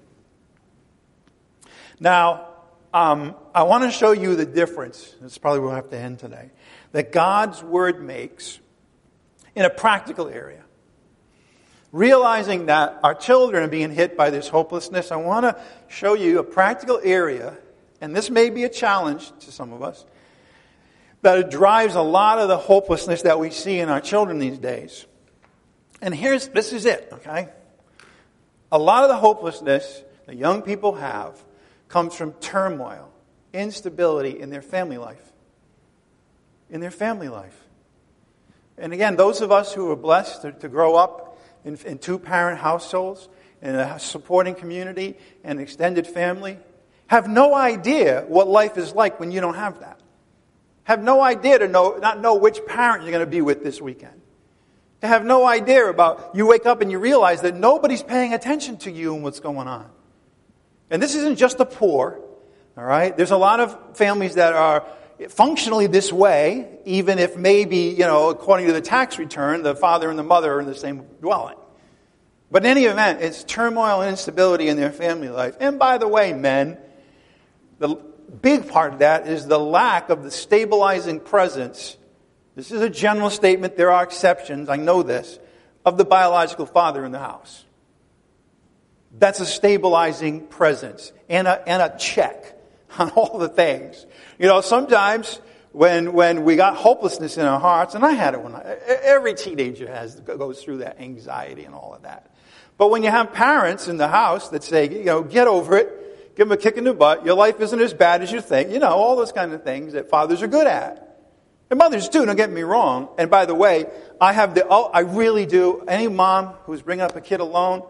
Now, I want to show you the difference, this is probably where we'll have to end today, that God's Word makes in a practical area. Realizing that our children are being hit by this hopelessness, I want to show you a practical area, and this may be a challenge to some of us, that it drives a lot of the hopelessness that we see in our children these days. And this is it, okay? A lot of the hopelessness that young people have comes from turmoil, instability in their family life. In their family life. And again, those of us who are blessed to grow up in two-parent households, in a supporting community, and extended family, have no idea what life is like when you don't have that. Have no idea to not know which parent you're going to be with this weekend. To have no idea about, you wake up and you realize that nobody's paying attention to you and what's going on. And this isn't just the poor, all right? There's a lot of families that are functionally this way, even if maybe, according to the tax return, the father and the mother are in the same dwelling. But in any event, it's turmoil and instability in their family life. And by the way, men, the big part of that is the lack of the stabilizing presence. This is a general statement, there are exceptions, I know this, of the biological father in the house. That's a stabilizing presence and a check on all the things. Sometimes when we got hopelessness in our hearts, and I had it every teenager goes through that anxiety and all of that. But when you have parents in the house that say, get over it, give them a kick in the butt, your life isn't as bad as you think, all those kind of things that fathers are good at. And mothers too, don't get me wrong. And by the way, I really do. Any mom who's bringing up a kid alone,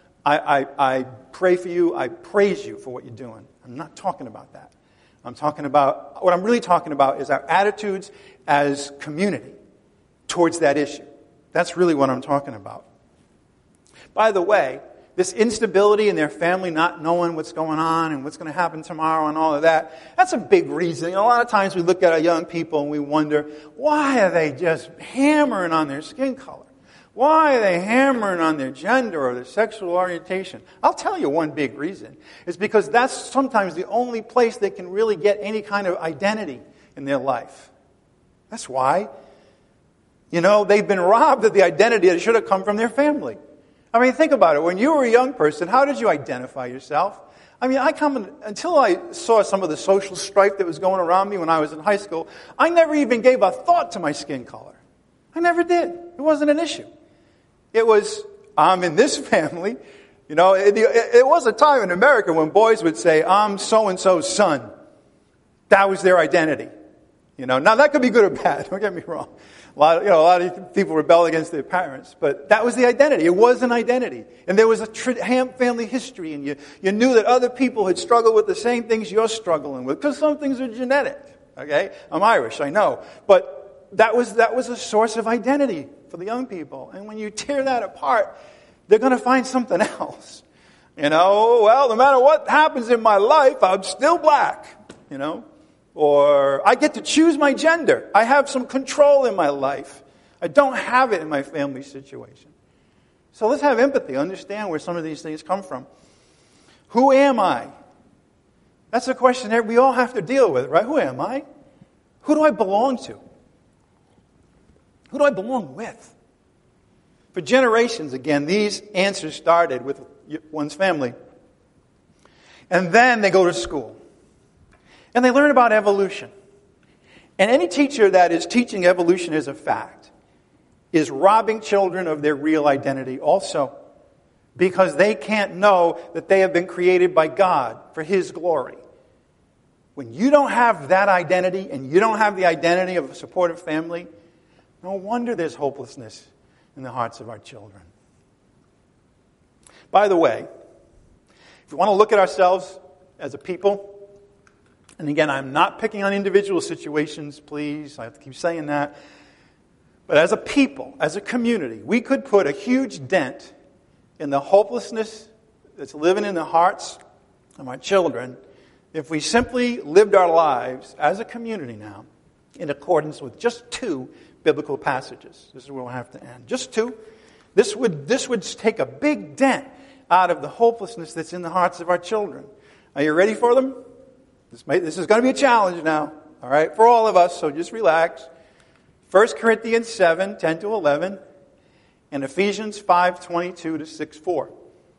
I pray for you. I praise you for what you're doing. I'm not talking about that. What I'm really talking about is our attitudes as community towards that issue. That's really what I'm talking about. By the way, this instability in their family, not knowing what's going on and what's going to happen tomorrow and all of that, that's a big reason. A lot of times we look at our young people and we wonder, why are they just hammering on their skin color? Why are they hammering on their gender or their sexual orientation? I'll tell you one big reason. It's because that's sometimes the only place they can really get any kind of identity in their life. That's why. They've been robbed of the identity that should have come from their family. I mean, think about it. When you were a young person, how did you identify yourself? I mean, until I saw some of the social strife that was going around me when I was in high school, I never even gave a thought to my skin color. I never did. It wasn't an issue. It was, I'm in this family. It was a time in America when boys would say, I'm so-and-so's son. That was their identity. Now that could be good or bad. Don't get me wrong. A lot of people rebel against their parents, but that was the identity. It was an identity. And there was a family history, and you knew that other people had struggled with the same things you're struggling with, because some things are genetic. Okay? I'm Irish, I know. But that was a source of identity for the young people. And when you tear that apart, they're going to find something else. Well, no matter what happens in my life, I'm still black. Or I get to choose my gender. I have some control in my life. I don't have it in my family situation. So let's have empathy, understand where some of these things come from. Who am I? That's a question that we all have to deal with, right? Who am I? Who do I belong to? Who do I belong with? For generations, again, these answers started with one's family. And then they go to school. And they learn about evolution. And any teacher that is teaching evolution as a fact is robbing children of their real identity also, because they can't know that they have been created by God for His glory. When you don't have that identity and you don't have the identity of a supportive family, no wonder there's hopelessness in the hearts of our children. By the way, if we want to look at ourselves as a people, and again, I'm not picking on individual situations, please. I have to keep saying that. But as a people, as a community, we could put a huge dent in the hopelessness that's living in the hearts of our children if we simply lived our lives as a community now in accordance with just 2 biblical passages. This is where we'll have to end. Just 2. This would take a big dent out of the hopelessness that's in the hearts of our children. Are you ready for them? This is going to be a challenge now, all right, for all of us, so just relax. 1 Corinthians 7, 10 to 11, and Ephesians 5, 22 to 6, 4.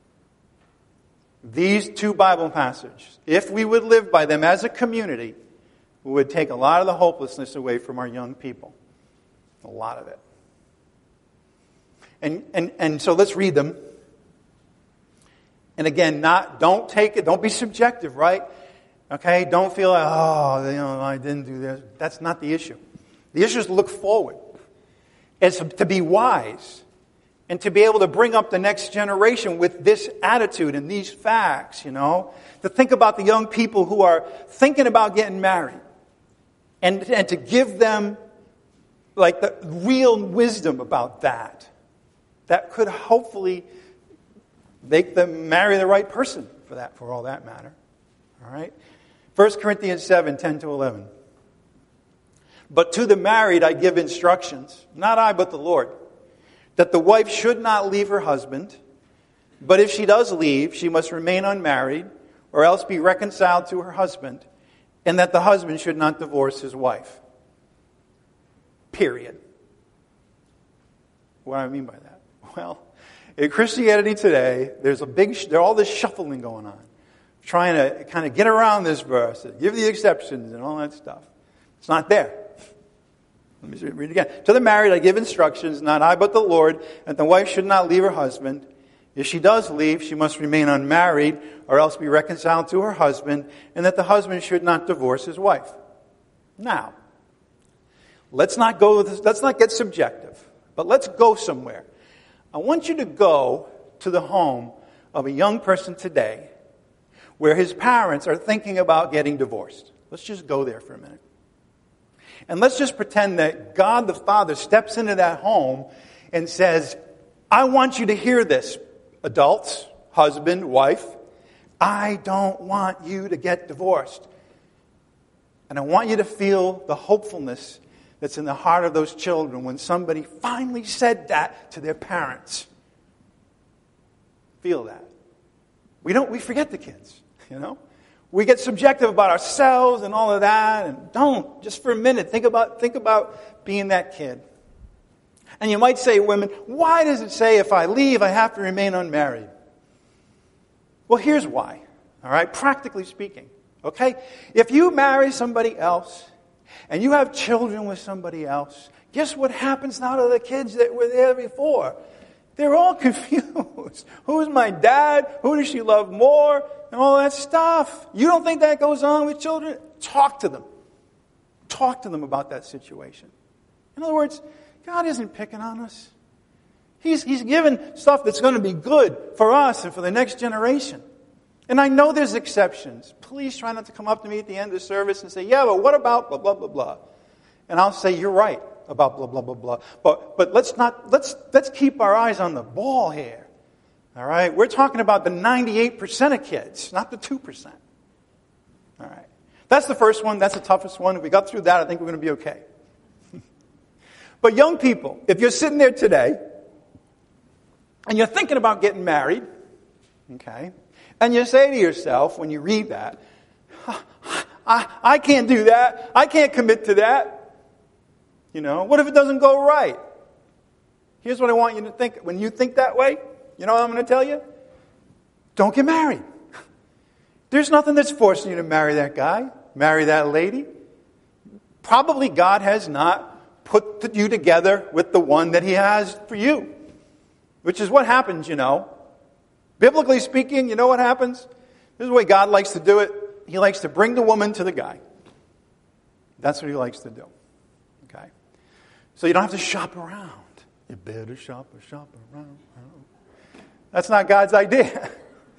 These 2 Bible passages, if we would live by them as a community, we would take a lot of the hopelessness away from our young people. A lot of it. And so let's read them. And again, don't be subjective, right? Okay, don't feel like, I didn't do this. That's not the issue. The issue is to look forward. It's to be wise and to be able to bring up the next generation with this attitude and these facts, To think about the young people who are thinking about getting married and to give them like the real wisdom about that. That could hopefully make them marry the right person for all that matter. All right? 1 Corinthians 7, 10 to 11. But to the married I give instructions, not I but the Lord, that the wife should not leave her husband, but if she does leave, she must remain unmarried, or else be reconciled to her husband, and that the husband should not divorce his wife. Period. What do I mean by that? Well, in Christianity today, there's all this shuffling going on, trying to kind of get around this verse, and give the exceptions and all that stuff. It's not there. Let me read it again. To the married I give instructions, not I but the Lord, that the wife should not leave her husband. If she does leave, she must remain unmarried or else be reconciled to her husband, and that the husband should not divorce his wife. Now, let's not get subjective, but let's go somewhere. I want you to go to the home of a young person today where his parents are thinking about getting divorced. Let's just go there for a minute. And let's just pretend that God the Father steps into that home and says, I want you to hear this, adults, husband, wife. I don't want you to get divorced. And I want you to feel the hopefulness that's in the heart of those children when somebody finally said that to their parents. Feel that. We forget the kids, We get subjective about ourselves and all of that, and don't, just for a minute, think about being that kid. And you might say, women, why does it say if I leave, I have to remain unmarried? Well, here's why, all right, practically speaking, okay? If you marry somebody else, and you have children with somebody else, guess what happens now to the kids that were there before? They're all confused. Who's my dad? Who does she love more? And all that stuff. You don't think that goes on with children? Talk to them. Talk to them about that situation. In other words, God isn't picking on us. He's given stuff that's going to be good for us and for the next generation. And I know there's exceptions. Please try not to come up to me at the end of the service and say, yeah, but what about blah, blah, blah, blah. And I'll say, you're right about blah, blah, blah, blah. But let's keep our eyes on the ball here. All right? We're talking about the 98% of kids, not the 2%. All right. That's the first one. That's the toughest one. If we got through that, I think we're going to be okay. But young people, if you're sitting there today and you're thinking about getting married, okay, and you say to yourself when you read that, I can't do that. I can't commit to that. What if it doesn't go right? Here's what I want you to think. When you think that way, you know what I'm going to tell you? Don't get married. There's nothing that's forcing you to marry that guy, marry that lady. Probably God has not put you together with the one that He has for you. Which is what happens, Biblically speaking, you know what happens? This is the way God likes to do it. He likes to bring the woman to the guy. That's what He likes to do. Okay? So you don't have to shop around. You better shop around. That's not God's idea,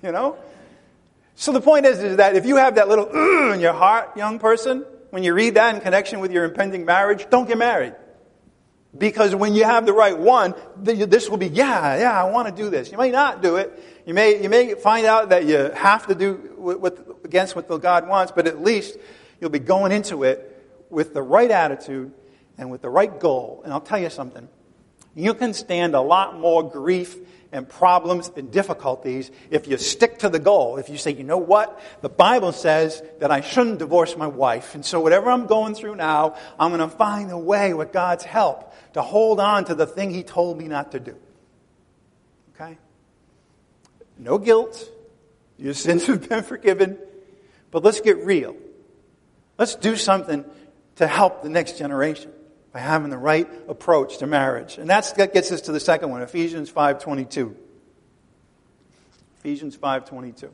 So the point is that if you have that little in your heart, young person, when you read that in connection with your impending marriage, don't get married. Because when you have the right one, this will be, I want to do this. You may not do it. You may find out that you have to do against what God wants, but at least you'll be going into it with the right attitude and with the right goal. And I'll tell you something. You can stand a lot more grief and problems and difficulties if you stick to the goal. If you say, you know what? The Bible says that I shouldn't divorce my wife. And so whatever I'm going through now, I'm going to find a way with God's help to hold on to the thing He told me not to do. Okay? No guilt. Your sins have been forgiven. But let's get real. Let's do something to help the next generation by having the right approach to marriage. And that gets us to the second one, Ephesians 5:22. Ephesians 5:22.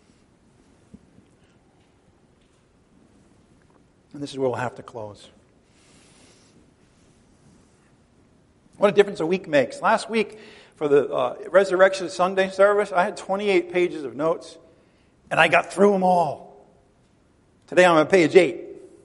And this is where we'll have to close. What a difference a week makes. Last week, for the Resurrection Sunday service, I had 28 pages of notes, and I got through them all. Today I'm on page 8.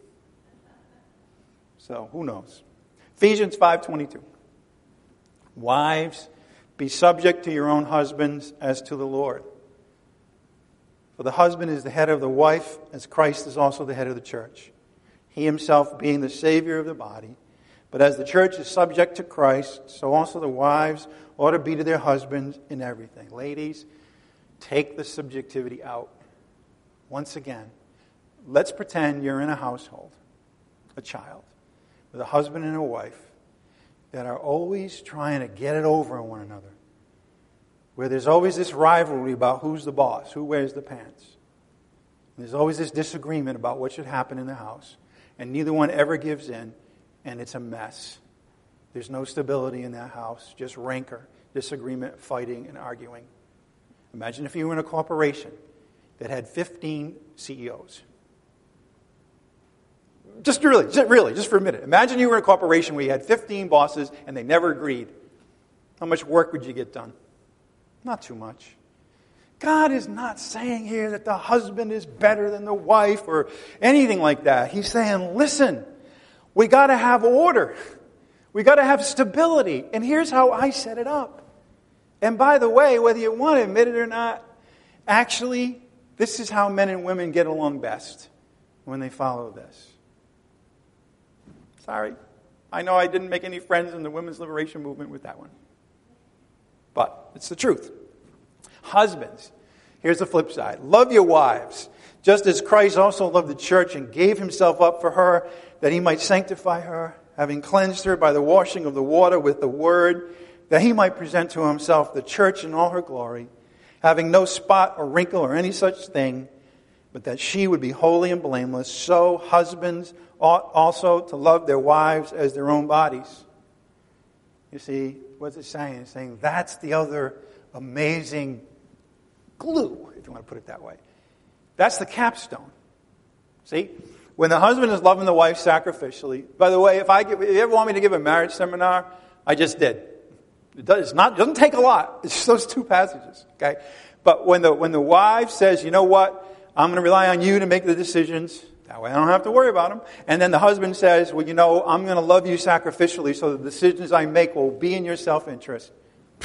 So, who knows? Ephesians 5:22. Wives, be subject to your own husbands as to the Lord. For the husband is the head of the wife, as Christ is also the head of the church. He Himself being the Savior of the body. But as the church is subject to Christ, so also the wives ought to be to their husbands in everything. Ladies, take the subjectivity out. Once again, let's pretend you're in a household, a child, with a husband and a wife that are always trying to get it over on one another. where there's always this rivalry about who's the boss, who wears the pants. And there's always this disagreement about what should happen in the house. And neither one ever gives in, and it's a mess. There's no stability in that house, just rancor, disagreement, fighting, and arguing. Imagine if you were in a corporation that had 15 CEOs. Just for a minute. Imagine you were in a corporation where you had 15 bosses and they never agreed. How much work would you get done? Not too much. God is not saying here that the husband is better than the wife or anything like that. He's saying, listen, we got to have order. We got to have stability. And here's how I set it up. And by the way, whether you want to admit it or not, actually, this is how men and women get along best when they follow this. Sorry. I know I didn't make any friends in the women's liberation movement with that one. But it's the truth. Husbands, here's the flip side. Love your wives, just as Christ also loved the church and gave himself up for her, that he might sanctify her, having cleansed her by the washing of the water with the word, that he might present to himself the church in all her glory, having no spot or wrinkle or any such thing, but that she would be holy and blameless. So husbands ought also to love their wives as their own bodies. You see, what's it saying? It's saying that's the other amazing glue, if you want to put it that way. That's the capstone. See? When the husband is loving the wife sacrificially, by the way, if you ever want me to give a marriage seminar, I just did. It doesn't take a lot. It's just those two passages. Okay? But when the wife says, you know what, I'm going to rely on you to make the decisions, that way I don't have to worry about them. And then the husband says, well, you know, I'm going to love you sacrificially so the decisions I make will be in your self-interest.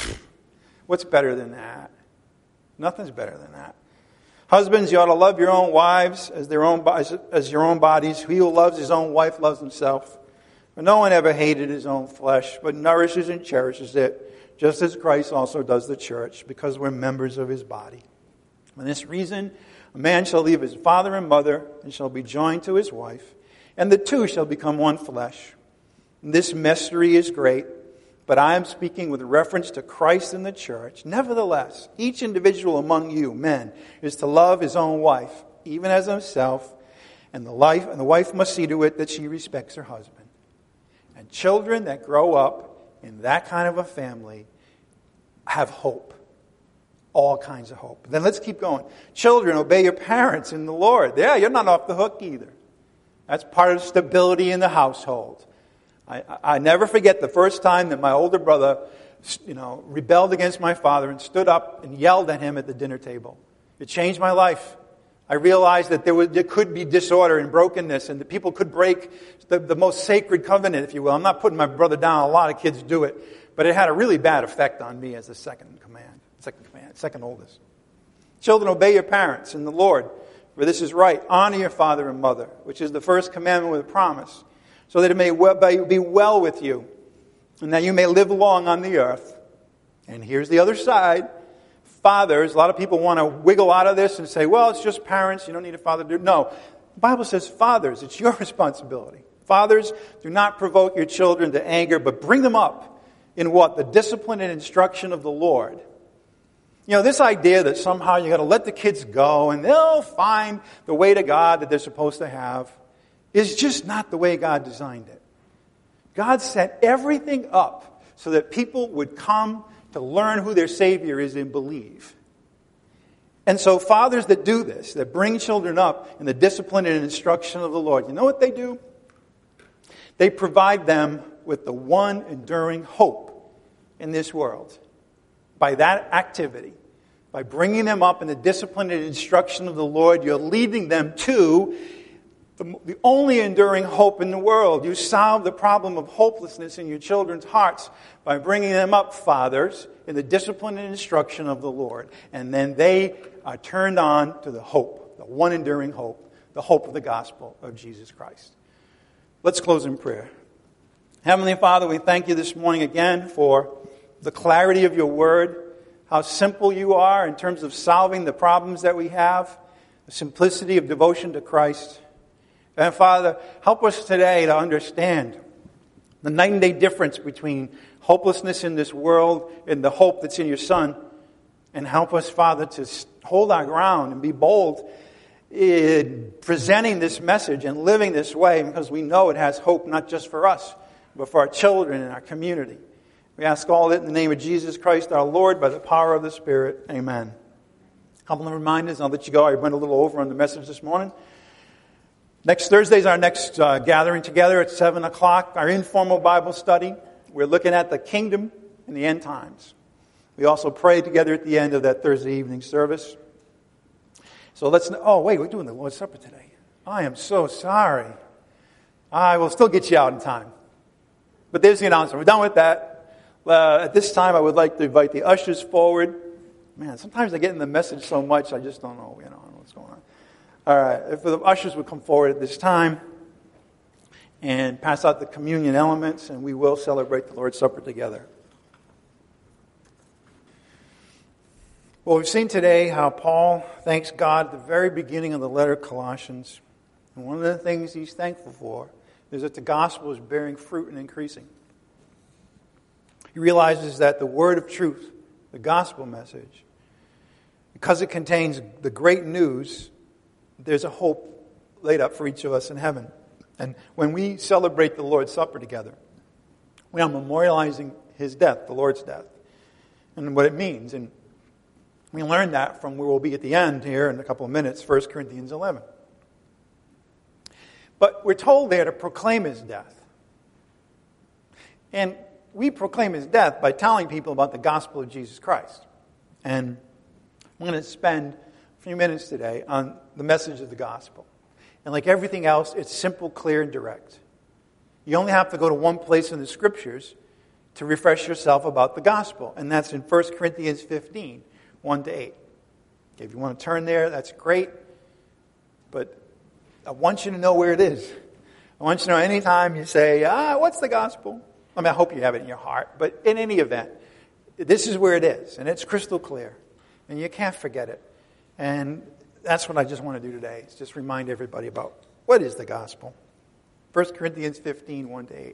What's better than that? Nothing's better than that. Husbands, you ought to love your own wives as your own bodies. He who loves his own wife loves himself. For no one ever hated his own flesh, but nourishes and cherishes it, just as Christ also does the church, because we're members of his body. For this reason, a man shall leave his father and mother, and shall be joined to his wife, and the two shall become one flesh. And this mystery is great, but I am speaking with reference to Christ and the church. Nevertheless, each individual among you, men, is to love his own wife, even as himself, and the wife must see to it that she respects her husband. And children that grow up in that kind of a family have hope. All kinds of hope. Then let's keep going. Children, obey your parents in the Lord. Yeah, you're not off the hook either. That's part of stability in the household. I never forget the first time that my older brother, rebelled against my father and stood up and yelled at him at the dinner table. It changed my life. I realized that there could be disorder and brokenness, and that people could break the most sacred covenant, if you will. I'm not putting my brother down. A lot of kids do it. But it had a really bad effect on me as the second oldest. Children, obey your parents in the Lord, for this is right. Honor your father and mother, which is the first commandment with a promise, so that it may be well with you, and that you may live long on the earth. And here's the other side. Fathers, a lot of people want to wiggle out of this and say, well, it's just parents, you don't need a father to do it. No, the Bible says, fathers, it's your responsibility. Fathers, do not provoke your children to anger, but bring them up in what? The discipline and instruction of the Lord. You know, this idea that somehow you got to let the kids go and they'll find the way to God that they're supposed to have is just not the way God designed it. God set everything up so that people would come to learn who their Savior is and believe. And so fathers that do this, that bring children up in the discipline and instruction of the Lord, you know what they do? They provide them with the one enduring hope in this world. By that activity, by bringing them up in the discipline and instruction of the Lord, you're leading them to the only enduring hope in the world. You solve the problem of hopelessness in your children's hearts by bringing them up, fathers, in the discipline and instruction of the Lord. And then they are turned on to the hope, the one enduring hope, the hope of the gospel of Jesus Christ. Let's close in prayer. Heavenly Father, we thank you this morning again for the clarity of your word, how simple you are in terms of solving the problems that we have, the simplicity of devotion to Christ. And Father, help us today to understand the night and day difference between hopelessness in this world and the hope that's in your Son, And help us, Father, to hold our ground and be bold in presenting this message and living this way, because we know it has hope not just for us, but for our children and our community. We ask all that in the name of Jesus Christ, our Lord, by the power of the Spirit. Amen. A couple of reminders. I'll let you go. I went a little over on the message this morning. Next Thursday is our next gathering together at 7 o'clock, our informal Bible study. We're looking at the kingdom and the end times. We also pray together at the end of that Thursday evening service. So we're doing the Lord's Supper today. I am so sorry. I will still get you out in time. But there's the announcement. We're done with that. At this time, I would like to invite the ushers forward. Man, sometimes I get in the message so much, I just don't know, what's going on. All right, if the ushers would come forward at this time and pass out the communion elements, and we will celebrate the Lord's Supper together. Well, we've seen today how Paul thanks God at the very beginning of the letter of Colossians. And one of the things he's thankful for is that the gospel is bearing fruit and increasing. He realizes that the word of truth, the gospel message, because it contains the great news, there's a hope laid up for each of us in heaven. And when we celebrate the Lord's Supper together, we are memorializing his death, the Lord's death, and what it means. And we learn that from where we'll be at the end here in a couple of minutes, 1 Corinthians 11. But we're told there to proclaim his death. And we proclaim his death by telling people about the gospel of Jesus Christ. And I'm going to spend a few minutes today on the message of the gospel. And like everything else, it's simple, clear, and direct. You only have to go to one place in the scriptures to refresh yourself about the gospel. And that's in 1 Corinthians 15, 1 to 8. If you want to turn there, that's great. But I want you to know where it is. I want you to know anytime you say, what's the gospel? I hope you have it in your heart. But in any event, this is where it is. And it's crystal clear. And you can't forget it. And that's what I just want to do today. Is just remind everybody about what is the gospel. 1 Corinthians 15, 1 to 8.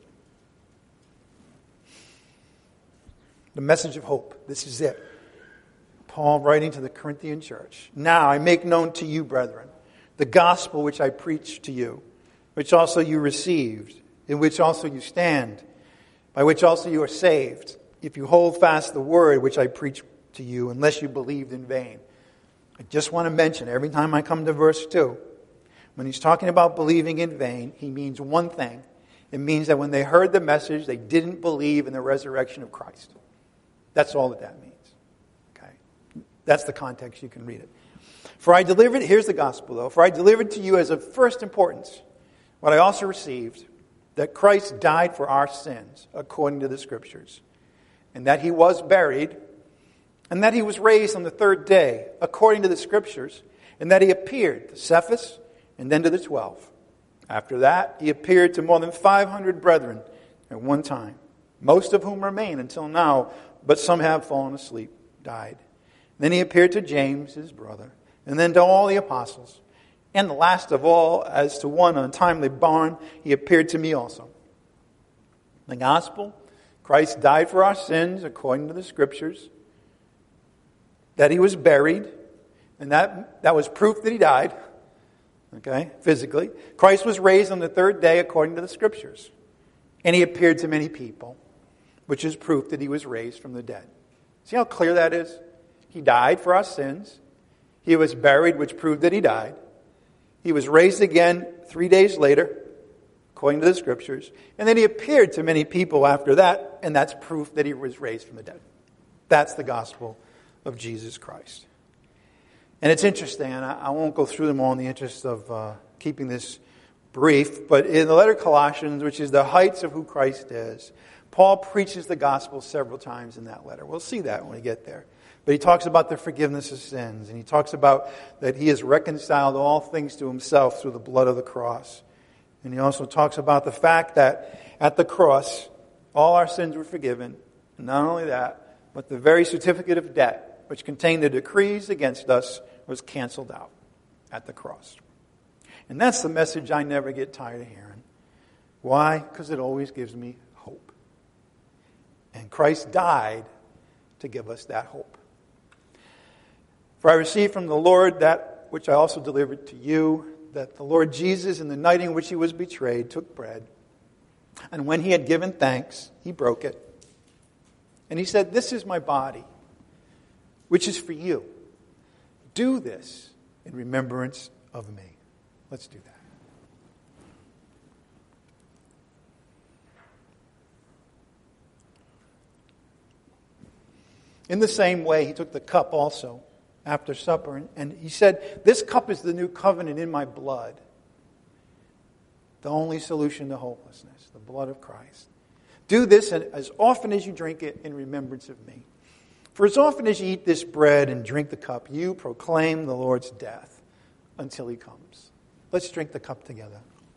The message of hope. This is it. Paul writing to the Corinthian church. Now I make known to you, brethren, the gospel which I preached to you, which also you received, in which also you stand, by which also you are saved, if you hold fast the word which I preached to you, unless you believed in vain. I just want to mention, every time I come to verse 2, when he's talking about believing in vain, he means one thing. It means that when they heard the message, they didn't believe in the resurrection of Christ. That's all that means. Okay? That's the context. You can read it. Here's the gospel though. For I delivered to you as of first importance what I also received, that Christ died for our sins, according to the Scriptures, and that he was buried, and that he was raised on the third day, according to the Scriptures, and that he appeared to Cephas, and then to the 12. After that, he appeared to more than 500 brethren at one time, most of whom remain until now, but some have fallen asleep, died. Then he appeared to James, his brother, and then to all the apostles. And the last of all, as to one untimely born, he appeared to me also. The gospel, Christ died for our sins according to the Scriptures, that he was buried, and that was proof that he died, okay, physically. Christ was raised on the third day according to the Scriptures, and he appeared to many people, which is proof that he was raised from the dead. See how clear that is? He died for our sins. He was buried, which proved that he died. He was raised again 3 days later, according to the Scriptures. And then he appeared to many people after that, and that's proof that he was raised from the dead. That's the gospel of Jesus Christ. And it's interesting, and I won't go through them all in the interest of keeping this brief, but in the letter of Colossians, which is the heights of who Christ is, Paul preaches the gospel several times in that letter. We'll see that when we get there. But he talks about the forgiveness of sins, and he talks about that he has reconciled all things to himself through the blood of the cross. And he also talks about the fact that at the cross, all our sins were forgiven. And not only that, but the very certificate of debt, which contained the decrees against us, was canceled out at the cross. And that's the message I never get tired of hearing. Why? Because it always gives me hope. And Christ died to give us that hope. For I received from the Lord that which I also delivered to you, that the Lord Jesus, in the night in which he was betrayed, took bread. And when he had given thanks, he broke it. And he said, "This is my body, which is for you. Do this in remembrance of me." Let's do that. In the same way, he took the cup also after supper, and he said, "This cup is the new covenant in my blood." The only solution to hopelessness, the blood of Christ. "Do this as often as you drink it in remembrance of me. For as often as you eat this bread and drink the cup, you proclaim the Lord's death until he comes." Let's drink the cup together.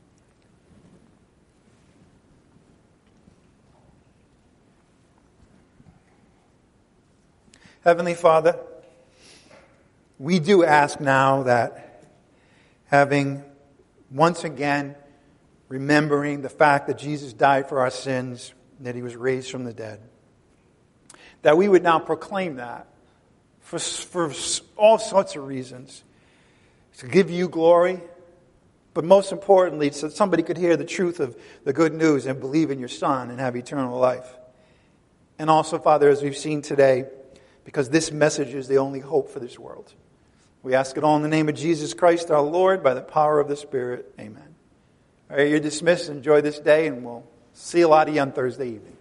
Heavenly Father, we do ask now that, having once again remembering the fact that Jesus died for our sins, that he was raised from the dead, that we would now proclaim that for all sorts of reasons. To give you glory, but most importantly, so that somebody could hear the truth of the good news and believe in your Son and have eternal life. And also, Father, as we've seen today, because this message is the only hope for this world. We ask it all in the name of Jesus Christ, our Lord, by the power of the Spirit. Amen. All right, you're dismissed. Enjoy this day, and we'll see a lot of you on Thursday evening.